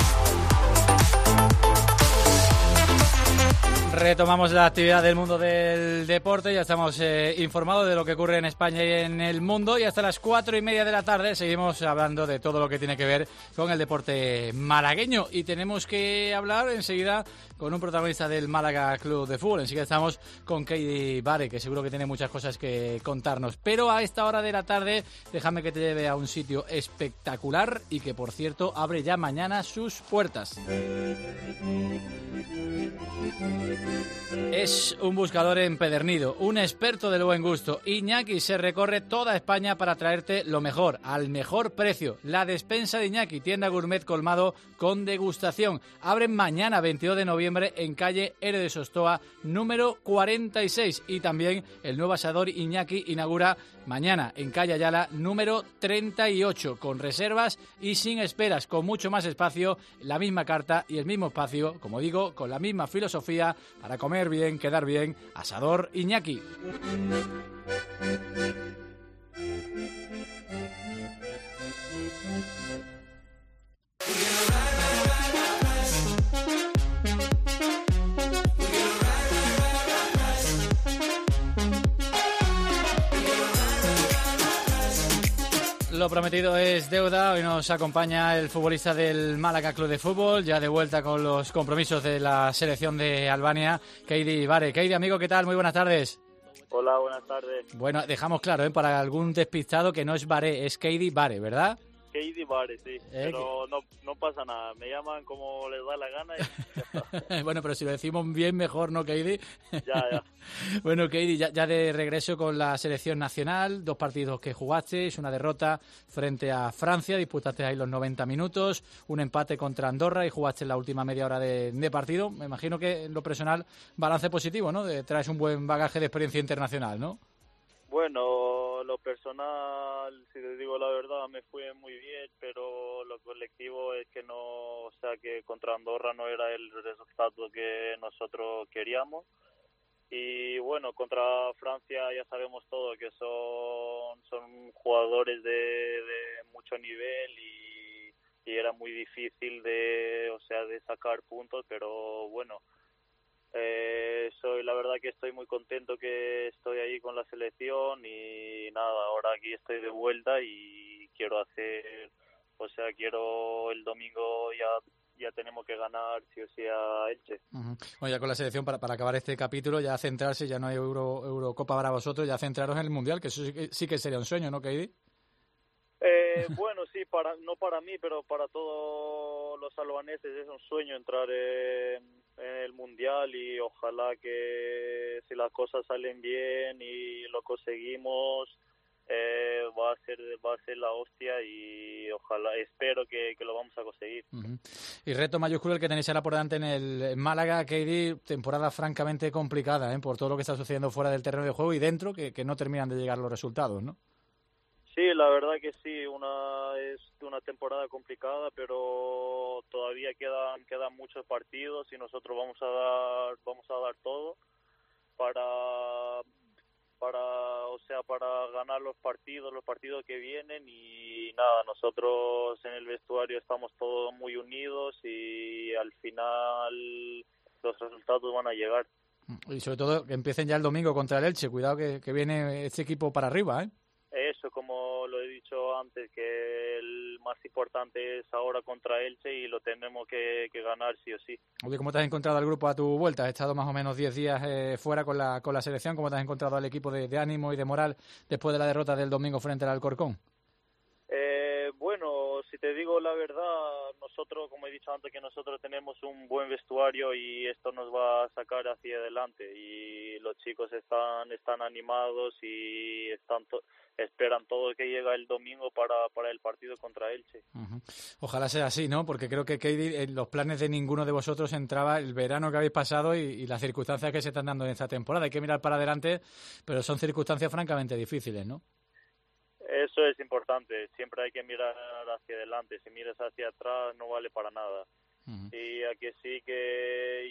Retomamos la actividad del mundo del deporte, ya estamos eh, informados de lo que ocurre en España y en el mundo y hasta las cuatro y media de la tarde seguimos hablando de todo lo que tiene que ver con el deporte malagueño y tenemos que hablar enseguida con un protagonista del Málaga Club de Fútbol. Enseguida estamos con Keidi Bare, que seguro que tiene muchas cosas que contarnos, pero a esta hora de la tarde déjame que te lleve a un sitio espectacular y que por cierto abre ya mañana sus puertas. Es un buscador empedernido, un experto del buen gusto. Iñaki se recorre toda España para traerte lo mejor, al mejor precio. La despensa de Iñaki, tienda gourmet colmado con degustación. Abren mañana veintidós de noviembre en calle R de Sostoa, número cuarenta y seis. Y también el nuevo asador Iñaki inaugura mañana en calle Ayala, número treinta y ocho, con reservas y sin esperas, con mucho más espacio, la misma carta y el mismo espacio, como digo, con la misma filosofía para comer bien, quedar bien. Asador Iñaki. Lo prometido es deuda. Hoy nos acompaña el futbolista del Málaga Club de Fútbol, ya de vuelta con los compromisos de la selección de Albania, Keidi Bare. Keidi, amigo, ¿qué tal? Muy buenas tardes. Hola, buenas tardes. Bueno, dejamos claro, ¿eh? Para algún despistado, que no es Bare, es Keidi Bare, ¿verdad? Katie Bares, sí. Eh, pero no, no pasa nada. Me llaman como les da la gana y ya está. Bueno, pero si lo decimos bien, mejor, ¿no, Katie? Ya, ya. Bueno, Katie, ya, ya de regreso con la selección nacional, dos partidos que jugasteis, una derrota frente a Francia, disputaste ahí los noventa minutos, un empate contra Andorra y jugaste la última media hora de, de partido. Me imagino que en lo personal, balance positivo, ¿no? De, traes un buen bagaje de experiencia internacional, ¿no? Bueno, lo personal, si te digo la verdad, me fue muy bien, pero lo colectivo es que no, o sea, que contra Andorra no era el resultado que nosotros queríamos. Y bueno, contra Francia ya sabemos todo, que son, son jugadores de, de mucho nivel y, y era muy difícil de, o sea, de sacar puntos, pero bueno. Eh, soy la verdad que estoy muy contento que estoy ahí con la selección y nada, ahora aquí estoy de vuelta y quiero hacer, o sea, quiero el domingo ya ya tenemos que ganar sí o sí a Elche. Uh-huh. Bueno, ya con la selección, para, para acabar este capítulo, ya centrarse, ya no hay Euro, Eurocopa para vosotros, ya centraros en el Mundial, que eso sí que, sí que sería un sueño, ¿no, Katie? Eh, bueno, sí, para no para mí, pero para todos los albaneses es un sueño entrar en, en el Mundial y ojalá que si las cosas salen bien y lo conseguimos, eh, va a ser va a ser la hostia y ojalá, espero que, que lo vamos a conseguir. Uh-huh. Y reto mayúsculo el que tenéis ahora por delante en el en Málaga, Katie, temporada francamente complicada, ¿eh? Por todo lo que está sucediendo fuera del terreno de juego y dentro, que, que no terminan de llegar los resultados, ¿no? Sí, la verdad que sí, una es una temporada complicada, pero todavía quedan quedan muchos partidos y nosotros vamos a dar vamos a dar todo para para o sea, para ganar los partidos, los partidos que vienen y nada, nosotros en el vestuario estamos todos muy unidos y al final los resultados van a llegar. Y sobre todo que empiecen ya el domingo contra el Elche, cuidado que, que viene este equipo para arriba, ¿eh? Eso, como lo he dicho antes, que el más importante es ahora contra Elche y lo tenemos que, que ganar sí o sí. Oye, ¿cómo te has encontrado al grupo a tu vuelta? Has estado más o menos diez días eh, fuera con la con la selección. ¿Cómo te has encontrado al equipo de, de ánimo y de moral después de la derrota del domingo frente al Alcorcón? Eh, bueno, si te digo la verdad, nosotros, como he dicho antes, que nosotros tenemos un buen vestuario y esto nos va a sacar hacia adelante y los chicos están están animados y están to- esperan todo que llega el domingo para, para el partido contra Elche. Uh-huh. Ojalá sea así, ¿no? Porque creo que, Katie, en los planes de ninguno de vosotros entraba el verano que habéis pasado y, y las circunstancias que se están dando en esta temporada. Hay que mirar para adelante, pero son circunstancias francamente difíciles, ¿no? Eso es importante, siempre hay que mirar hacia adelante, si miras hacia atrás no vale para nada. Uh-huh. Y aquí sí que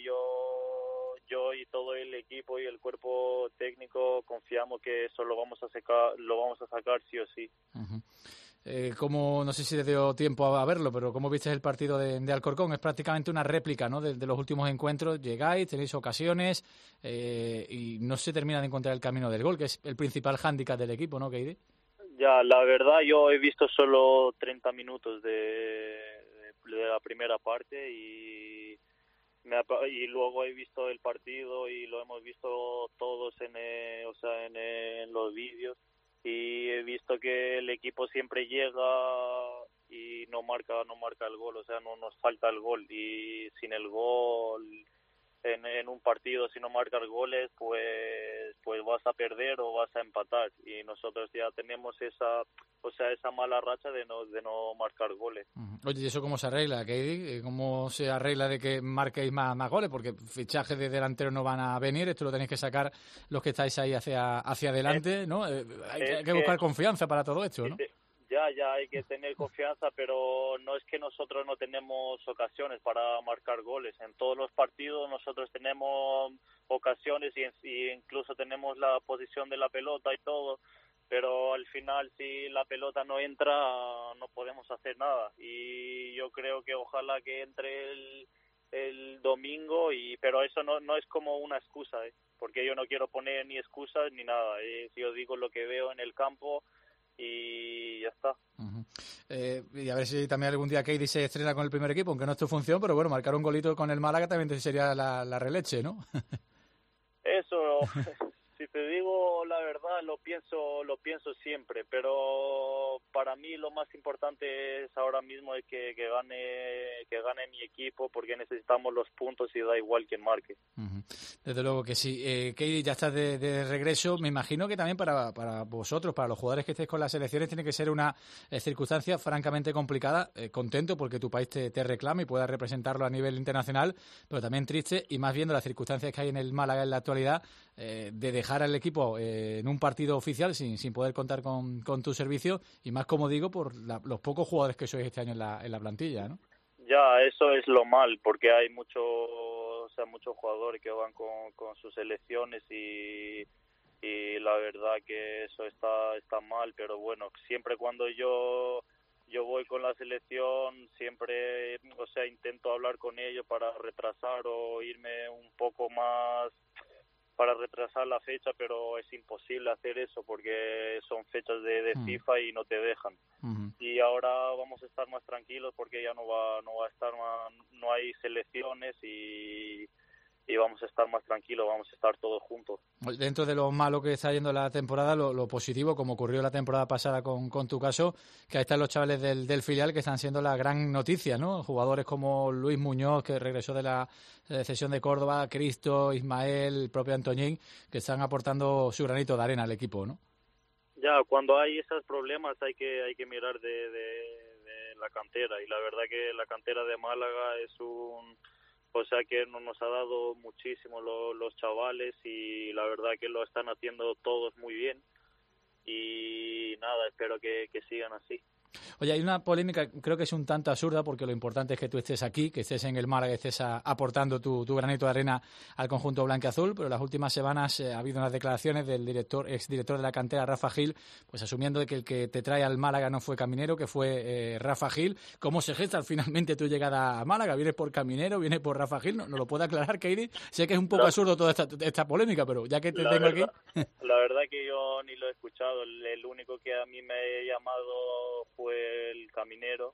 yo yo y todo el equipo y el cuerpo técnico confiamos que eso lo vamos a sacar, lo vamos a sacar sí o sí. Uh-huh. Eh, como no sé si te dio tiempo a verlo, pero ¿cómo viste el partido de, de Alcorcón? Es prácticamente una réplica, ¿no? de, de los últimos encuentros. Llegáis, tenéis ocasiones eh, y no se termina de encontrar el camino del gol, que es el principal hándicap del equipo, ¿no, Katie? Ya, la verdad yo he visto solo treinta minutos de, de, de la primera parte y me ha, y luego he visto el partido y lo hemos visto todos en eh, o sea en, en los vídeos y he visto que el equipo siempre llega y no marca no marca el gol, o sea, no nos falta el gol y sin el gol en, en un partido, si no marcas goles, pues pues vas a perder o vas a empatar y nosotros ya tenemos esa o sea esa mala racha de no de no marcar goles. Uh-huh. Oye, ¿y eso cómo se arregla, Katie? ¿Cómo se arregla de que marquéis más, más goles? Porque fichajes de delanteros no van a venir, esto lo tenéis que sacar los que estáis ahí hacia hacia adelante, ¿no? Eh, hay, es hay que buscar que, confianza para todo esto, ¿no? Ya, ya hay que tener confianza, pero no es que nosotros no tenemos ocasiones para marcar goles. En todos los partidos nosotros tenemos ocasiones y, y incluso tenemos la posición de la pelota y todo, pero al final si la pelota no entra no podemos hacer nada. Y yo creo que ojalá que entre el, el domingo, y pero eso no, no es como una excusa, ¿eh? Porque yo no quiero poner ni excusas ni nada. ¿eh? Yo digo lo que veo en el campo y ya está. Uh-huh. Eh, y a ver si también algún día Katie se estrena con el primer equipo, aunque no es tu función, pero bueno, marcar un golito con el Málaga también sería la, la releche, ¿no? Eso, sí, si te digo la verdad, lo pienso lo pienso siempre, pero para mí lo más importante es ahora mismo es que, que gane que gane mi equipo, porque necesitamos los puntos y da igual quién marque. Uh-huh. Desde luego que sí. Eh, Keidi, ya estás de, de regreso. Me imagino que también para, para vosotros, para los jugadores que estéis con las selecciones, tiene que ser una eh, circunstancia francamente complicada. Eh, contento porque tu país te, te reclama y puedas representarlo a nivel internacional, pero también triste, y más viendo las circunstancias que hay en el Málaga en la actualidad, eh, de dejar al equipo eh, en un partido oficial sin, sin poder contar con, con tu servicio, y más, como digo, por la, los pocos jugadores que sois este año en la, en la plantilla, ¿no? Ya, eso es lo mal, porque hay muchos, o sea, muchos jugadores que van con, con sus selecciones y, y la verdad que eso está está mal, pero bueno, siempre cuando yo yo voy con la selección, siempre, o sea, intento hablar con ellos para retrasar o irme un poco más, para retrasar la fecha, pero es imposible hacer eso porque son fechas de, de mm. FIFA y no te dejan. Uh-huh. Y ahora vamos a estar más tranquilos porque ya no va no va a estar más, no hay selecciones y y vamos a estar más tranquilos, vamos a estar todos juntos. Dentro de lo malo que está yendo la temporada, lo, lo positivo, como ocurrió la temporada pasada con, con tu caso, que ahí están los chavales del, del filial que están siendo la gran noticia, ¿no? Jugadores como Luis Muñoz, que regresó de la cesión de Córdoba, Cristo, Ismael, el propio Antoñín, que están aportando su granito de arena al equipo, ¿no? Ya, cuando hay esos problemas hay que hay que mirar de, de, de la cantera, y la verdad que la cantera de Málaga es un... O sea que nos ha dado muchísimo lo, los chavales, y la verdad que lo están haciendo todos muy bien. Y nada, espero que, que sigan así. Oye, hay una polémica, creo que es un tanto absurda, porque lo importante es que tú estés aquí, que estés en el Málaga, que estés a, aportando tu, tu granito de arena al conjunto blanquiazul, pero en las últimas semanas eh, ha habido unas declaraciones del director, exdirector de la cantera, Rafa Gil, pues asumiendo de que el que te trae al Málaga no fue Caminero, que fue eh, Rafa Gil. ¿Cómo se gesta finalmente tu llegada a Málaga? ¿Vienes por Caminero? ¿Vienes por Rafa Gil? ¿No, no lo puede aclarar, Keidi? Sé que es un poco la, absurdo toda esta, esta polémica, pero ya que te tengo verdad, aquí... La verdad que yo ni lo he escuchado. El, el único que a mí me ha llamado fue el Caminero,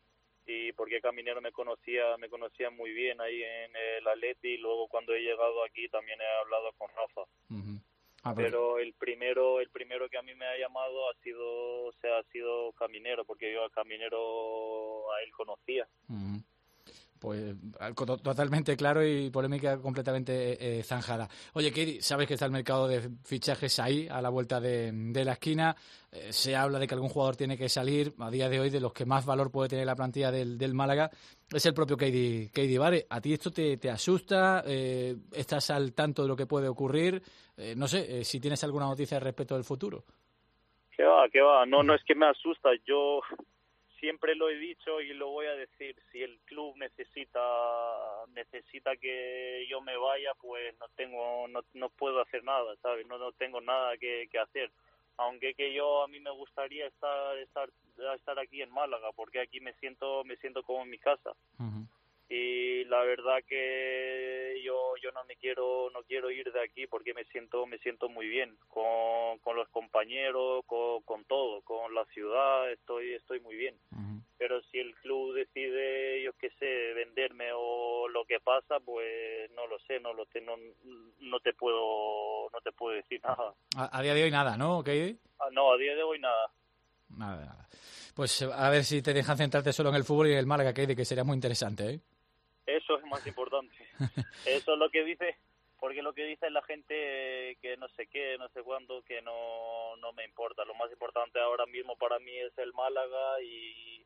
y porque Caminero me conocía me conocía muy bien ahí en el Atleti, y luego cuando he llegado aquí también he hablado con Rafa. Uh-huh. Ah, pero el primero el primero que a mí me ha llamado ha sido o sea ha sido Caminero, porque yo a Caminero a él conocía. Uh-huh. Pues totalmente claro y polémica completamente eh, zanjada. Oye, Keidi, sabes que está el mercado de fichajes ahí, a la vuelta de, de la esquina. Eh, se habla de que algún jugador tiene que salir. A día de hoy, de los que más valor puede tener la plantilla del, del Málaga, es el propio Keidi, Keidi Vare. ¿A ti esto te, te asusta? Eh, ¿Estás al tanto de lo que puede ocurrir? Eh, no sé, eh, si tienes alguna noticia respecto del futuro. ¿Qué va, qué va? No, no es que me asusta. Yo... Siempre lo he dicho y lo voy a decir, si el club necesita necesita que yo me vaya, pues no tengo no, no puedo hacer nada, ¿sabes? No no tengo nada que, que hacer. Aunque que yo a mí me gustaría estar estar estar aquí en Málaga, porque aquí me siento me siento como en mi casa. Uh-huh. Y la verdad que yo yo no me quiero no quiero ir de aquí, porque me siento me siento muy bien con, con los compañeros, con, con todo, con la ciudad, estoy estoy muy bien. Uh-huh. Pero si el club decide, yo qué sé, venderme o lo que pasa, pues no lo sé, no lo te, no, no te puedo no te puedo decir nada. A, a día de hoy nada, ¿no, Keidi? Ah, no, a día de hoy nada. Nada, nada. Pues a ver si te dejan centrarte solo en el fútbol y en el Málaga, Keidi, que sería muy interesante, ¿eh? Eso es más importante. Eso es lo que dice, porque lo que dice la gente que no sé qué, no sé cuándo, que no no me importa. Lo más importante ahora mismo para mí es el Málaga, y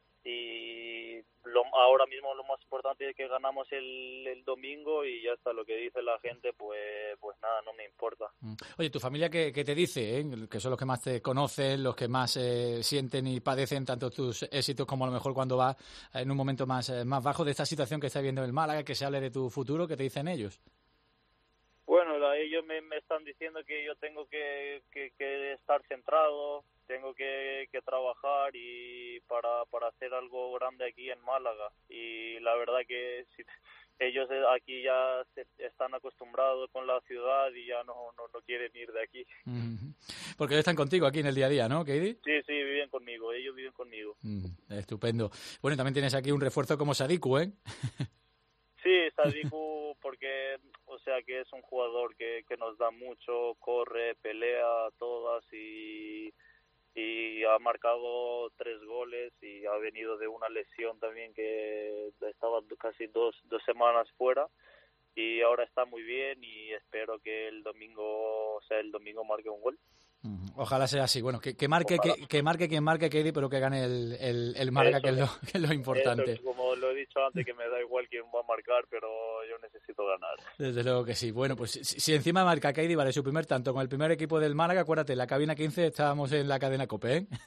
y lo, ahora mismo lo más importante es que ganamos el, el domingo, y ya está. Lo que dice la gente, pues pues nada, no me importa. Oye, ¿tu familia qué, qué te dice? Eh? Que son los que más te conocen, los que más eh, sienten y padecen tanto tus éxitos como a lo mejor cuando vas en un momento más, eh, más bajo de esta situación que está viendo en el Málaga, que se hable de tu futuro. ¿Qué te dicen ellos? Bueno, la, ellos me, me están diciendo que yo tengo que, que, que estar centrado, tengo que, que trabajar y para, para hacer algo grande aquí en Málaga. Y la verdad que si, ellos aquí ya se, están acostumbrados con la ciudad y ya no, no, no quieren ir de aquí. Mm-hmm. Porque ellos están contigo aquí en el día a día, ¿no, Keidi? Sí, sí, viven conmigo, ellos viven conmigo. Mm, estupendo. Bueno, también tienes aquí un refuerzo como Sadiku, ¿eh? Sí, Sadiku, porque, o sea, sea que es un jugador que, que nos da mucho, corre, pelea todas y, y ha marcado tres goles y ha venido de una lesión también que estaba casi dos, dos semanas fuera y ahora está muy bien y espero que el domingo, o sea, el domingo marque un gol. Ojalá sea así. Bueno, que, que marque que, que marque quien marque, Keidi, pero que gane el, el, el Málaga, que es, lo, que es lo importante. Eso, como lo he dicho antes, que me da igual quién va a marcar, pero yo necesito ganar. Desde luego que sí. Bueno, pues si, si encima marca Keidi, vale, su primer tanto con el primer equipo del Málaga, acuérdate, en la cabina quince estábamos en la cadena COPE, ¿eh?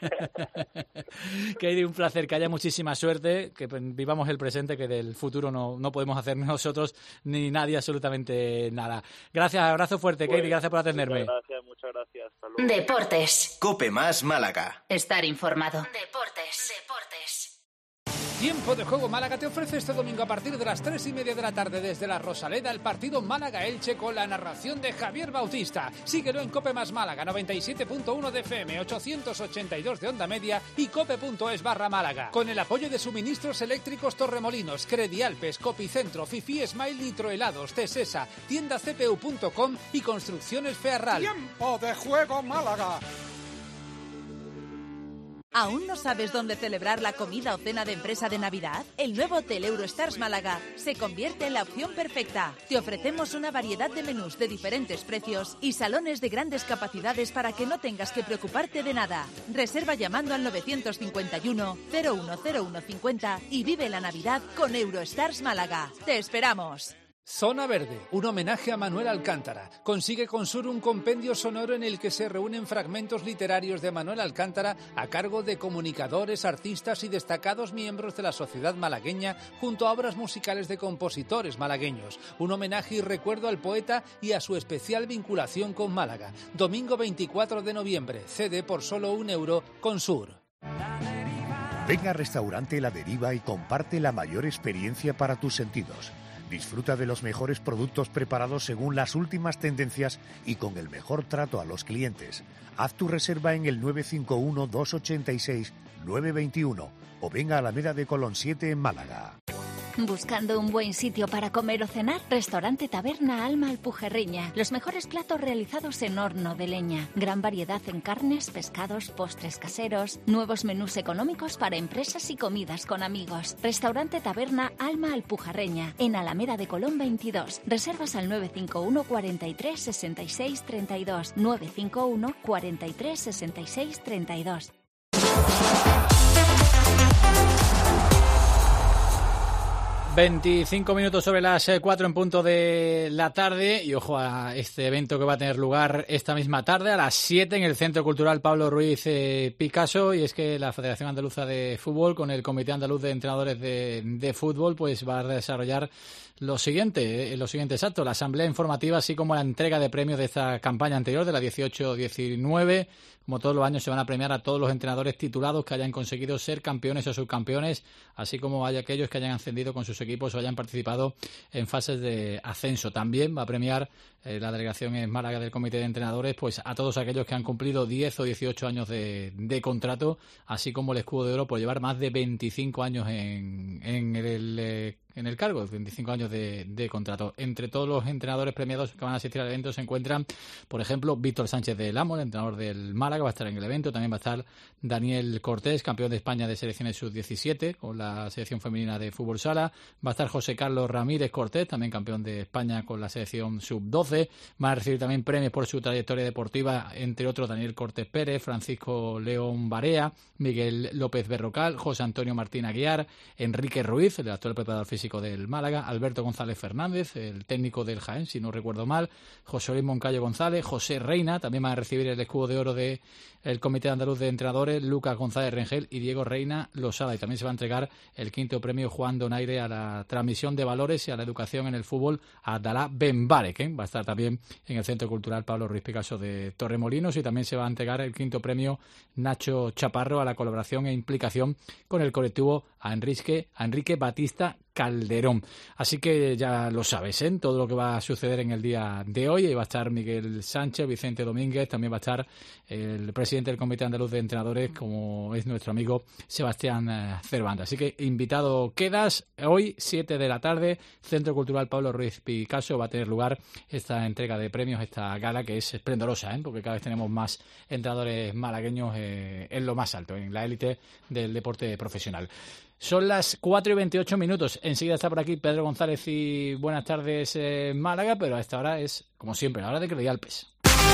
Keidi, un placer, que haya muchísima suerte, que vivamos el presente, que del futuro no, no podemos hacer nosotros ni nadie absolutamente nada. Gracias, abrazo fuerte, pues, Keidi, gracias por atenderme. Muchas gracias, muchas gracias. Hasta luego. Deportes. Cope más Málaga. Estar informado. Deportes. Deportes. Tiempo de Juego Málaga te ofrece este domingo a partir de las tres y media de la tarde desde la Rosaleda el partido Málaga-Elche con la narración de Javier Bautista. Síguelo en Cope más Málaga, noventa y siete punto uno de F M, ochocientos ochenta y dos de onda media y cope.es barra Málaga. Con el apoyo de Suministros Eléctricos Torremolinos, Credialpes, Copicentro, Fifi Smile, Nitrohelados, Tesesa, tienda c p u punto com y Construcciones Fearral. Tiempo de Juego Málaga. ¿Aún no sabes dónde celebrar la comida o cena de empresa de Navidad? El nuevo Hotel Eurostars Málaga se convierte en la opción perfecta. Te ofrecemos una variedad de menús de diferentes precios y salones de grandes capacidades para que no tengas que preocuparte de nada. Reserva llamando al novecientos cincuenta y uno, cero uno cero uno cincuenta y vive la Navidad con Eurostars Málaga. ¡Te esperamos! Zona Verde, un homenaje a Manuel Alcántara. Consigue con Sur un compendio sonoro en el que se reúnen fragmentos literarios de Manuel Alcántara a cargo de comunicadores, artistas y destacados miembros de la sociedad malagueña, junto a obras musicales de compositores malagueños. Un homenaje y recuerdo al poeta y a su especial vinculación con Málaga. Domingo veinticuatro de noviembre, C D por solo un euro con Sur. Ven a Restaurante La Deriva y comparte la mayor experiencia para tus sentidos. Disfruta de los mejores productos preparados según las últimas tendencias y con el mejor trato a los clientes. Haz tu reserva en el nueve cinco uno, dos ocho seis, nueve dos uno o venga a Alameda de Colón siete en Málaga. ¿Buscando un buen sitio para comer o cenar? Restaurante Taberna Alma Alpujerreña. Los mejores platos realizados en horno de leña. Gran variedad en carnes, pescados, postres caseros. Nuevos menús económicos para empresas y comidas con amigos. Restaurante Taberna Alma Alpujerreña. En Alameda de Colón veintidós. Reservas al nueve cinco uno, cuarenta y tres, sesenta y seis, treinta y dos. nueve cinco uno, cuarenta y tres, sesenta y seis, treinta y dos. veinticinco minutos sobre las cuatro en punto de la tarde y ojo a este evento que va a tener lugar esta misma tarde a las siete en el Centro Cultural Pablo Ruiz eh, Picasso, y es que la Federación Andaluza de Fútbol con el Comité Andaluz de Entrenadores de, de Fútbol pues va a desarrollar lo siguiente, eh, los siguientes actos: la asamblea informativa así como la entrega de premios de esta campaña anterior de la dieciocho diecinueve. Como todos los años se van a premiar a todos los entrenadores titulados que hayan conseguido ser campeones o subcampeones, así como hay aquellos que hayan ascendido con sus equipos o hayan participado en fases de ascenso. También va a premiar eh, la delegación en Málaga del Comité de Entrenadores pues a todos aquellos que han cumplido diez o dieciocho años de, de contrato, así como el escudo de oro por llevar más de veinticinco años en, en el eh, en el cargo, veinticinco años de, de contrato. Entre todos los entrenadores premiados que van a asistir al evento se encuentran, por ejemplo, Víctor Sánchez del Amo, el entrenador del Málaga, va a estar en el evento. También va a estar Daniel Cortés, campeón de España de selecciones sub diecisiete con la selección femenina de fútbol sala. Va a estar José Carlos Ramírez Cortés, también campeón de España con la selección sub doce. Va a recibir también premios por su trayectoria deportiva, entre otros Daniel Cortés Pérez, Francisco León Barea, Miguel López Berrocal, José Antonio Martín Aguiar, Enrique Ruiz, el actual preparador físico del Málaga, Alberto González Fernández, el técnico del Jaén, si no recuerdo mal, José Luis Moncayo González, José Reina, también van a recibir el escudo de oro del Comité Andaluz de Entrenadores, Lucas González Rengel y Diego Reina Losada. Y también se va a entregar el quinto premio Juan Donaire a la transmisión de valores y a la educación en el fútbol a Abdalá Benbarek, ¿eh? Va a estar también en el Centro Cultural Pablo Ruiz Picasso de Torremolinos, y también se va a entregar el quinto premio Nacho Chaparro a la colaboración e implicación con el colectivo a Enrique, a Enrique Batista Calderón. Así que ya lo sabes, ¿eh? Todo lo que va a suceder en el día de hoy. Ahí va a estar Miguel Sánchez, Vicente Domínguez, también va a estar el presidente del Comité Andaluz de Entrenadores, como es nuestro amigo Sebastián eh, Cervantes. Así que invitado quedas. Hoy, siete de la tarde, Centro Cultural Pablo Ruiz Picasso, va a tener lugar esta entrega de premios, esta gala que es esplendorosa, ¿eh? Porque cada vez tenemos más entrenadores malagueños eh, en lo más alto, en la élite del deporte profesional. Son las cuatro y veintiocho minutos. Enseguida está por aquí Pedro González y buenas tardes eh, Málaga, pero a esta hora es, como siempre, la hora de Credialpes.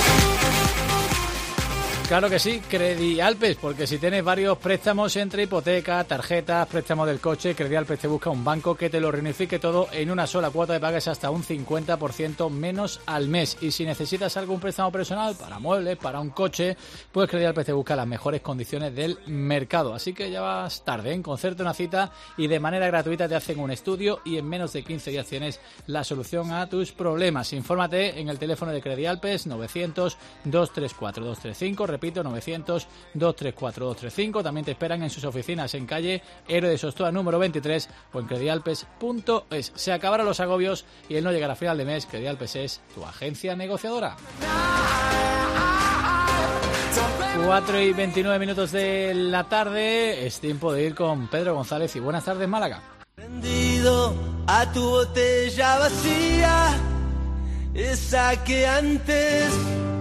Claro que sí, Credialpes, porque si tienes varios préstamos entre hipoteca, tarjetas, préstamos del coche, Credialpes te busca un banco que te lo reunifique todo en una sola cuota de pagues hasta un cincuenta por ciento menos al mes. Y si necesitas algún préstamo personal para muebles, para un coche, pues Credialpes te busca las mejores condiciones del mercado. Así que ya vas tarde en concerte una cita y de manera gratuita te hacen un estudio y en menos de quince días tienes la solución a tus problemas. Infórmate en el teléfono de Credialpes novecientos, dos tres cuatro, dos tres cinco. Repito, novecientos, dos tres cuatro, dos tres cinco. También te esperan en sus oficinas en calle Héroe de Sostoa número veintitrés o en credialpes punto es. Se acabaron los agobios y el no llegar a final de mes. Credialpes es tu agencia negociadora. cuatro y veintinueve minutos de la tarde. Es tiempo de ir con Pedro González y buenas tardes Málaga. Rendido a tu botella vacía, esa que antes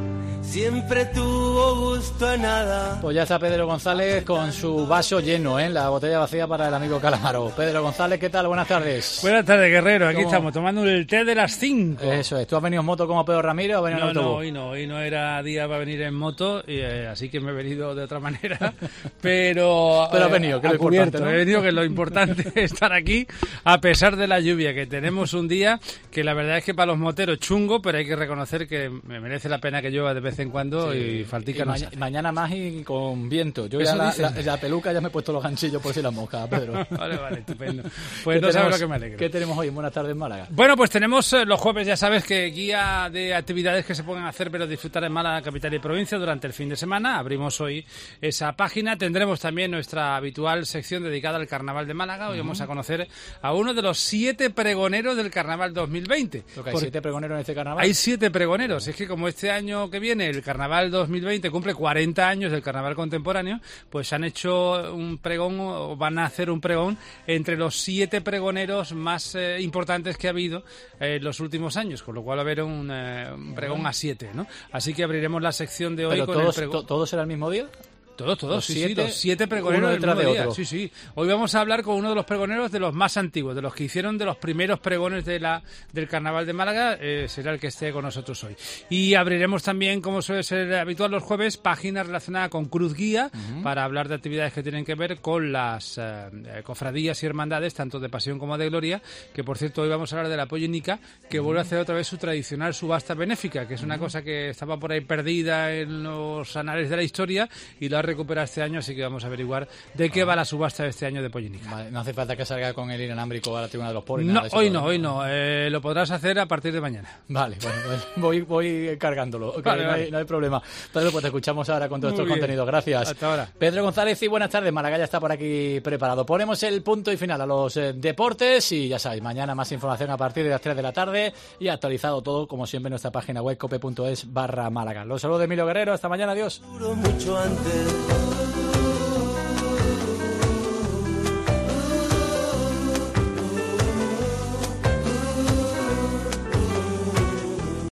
siempre tuvo gusto a nada. Pues ya está Pedro González con su vaso lleno, ¿eh? La botella vacía para el amigo Calamaro. Pedro González, ¿qué tal? Buenas tardes. Buenas tardes, Guerrero. Aquí ¿Cómo? Estamos tomando el té de las cinco. Eso es. ¿Tú has venido en moto como Pedro Ramírez o has venido no, en autobús? No, hoy no. Hoy no era día para venir en moto, y, eh, así que me he venido de otra manera. Pero, Pero has venido, que es lo importante, ¿no? He venido, que es lo importante es estar aquí, a pesar de la lluvia, que tenemos un día que la verdad es que para los moteros chungo, pero hay que reconocer que me merece la pena que llueva de vez en cuando. Sí. Y faltica y no ma- mañana más y con viento. Yo ya la, la, la peluca ya me he puesto los ganchillos por si las moscas, Pedro. Vale, vale, estupendo. Pues no sabes lo que me alegro. ¿Qué tenemos hoy en Buenas tardes Málaga? Bueno, pues tenemos eh, los jueves, ya sabes, que guía de actividades que se pueden hacer pero disfrutar en Málaga, capital y provincia durante el fin de semana. Abrimos hoy esa página. Tendremos también nuestra habitual sección dedicada al Carnaval de Málaga. Hoy uh-huh. vamos a conocer a uno de los siete pregoneros del Carnaval dos mil veinte. ¿Lo que hay Por... siete pregoneros en este Carnaval? Hay siete pregoneros. Es que como este año que viene, el Carnaval dos mil veinte cumple cuarenta años del Carnaval contemporáneo, pues han hecho un pregón, o van a hacer un pregón entre los siete pregoneros más eh, importantes que ha habido en eh, los últimos años, con lo cual va a haber un, eh, un pregón a siete, ¿no? Así que abriremos la sección de hoy. ¿Pero con todos, el pregón. To- ¿Todos será el mismo día? Todos, todos, los sí, siete, sí, los siete pregoneros uno detrás del de día. otro. Sí, sí. Hoy vamos a hablar con uno de los pregoneros de los más antiguos, de los que hicieron de los primeros pregones de la del Carnaval de Málaga, eh, será el que esté con nosotros hoy. Y abriremos también, como suele ser habitual los jueves, páginas relacionadas con Cruz Guía, uh-huh. para hablar de actividades que tienen que ver con las eh, cofradías y hermandades, tanto de Pasión como de Gloria, que por cierto hoy vamos a hablar de la Pollénica, que uh-huh. vuelve a hacer otra vez su tradicional subasta benéfica, que es una uh-huh. cosa que estaba por ahí perdida en los anales de la historia y lo ha recuperado este año. Así que vamos a averiguar de qué va la subasta de este año de Pollénica. Vale, no hace falta que salga con el inalámbrico a la tribuna de los pobres. No, hoy no, hoy no. Eh, lo podrás hacer a partir de mañana. Vale, bueno, pues voy, voy cargándolo. Okay, vale, no, vale. hay, no hay problema. Pedro, pues te escuchamos ahora con todos estos contenidos. Gracias. Hasta ahora. Pedro González y buenas tardes. Málaga ya está por aquí preparado. Ponemos el punto y final a los eh, deportes y ya sabéis, mañana más información a partir de las tres de la tarde y actualizado todo, como siempre, en nuestra página web cope punto es barra Málaga. Los saludos de Emilio Guerrero. Hasta mañana. Adiós. Mucho antes.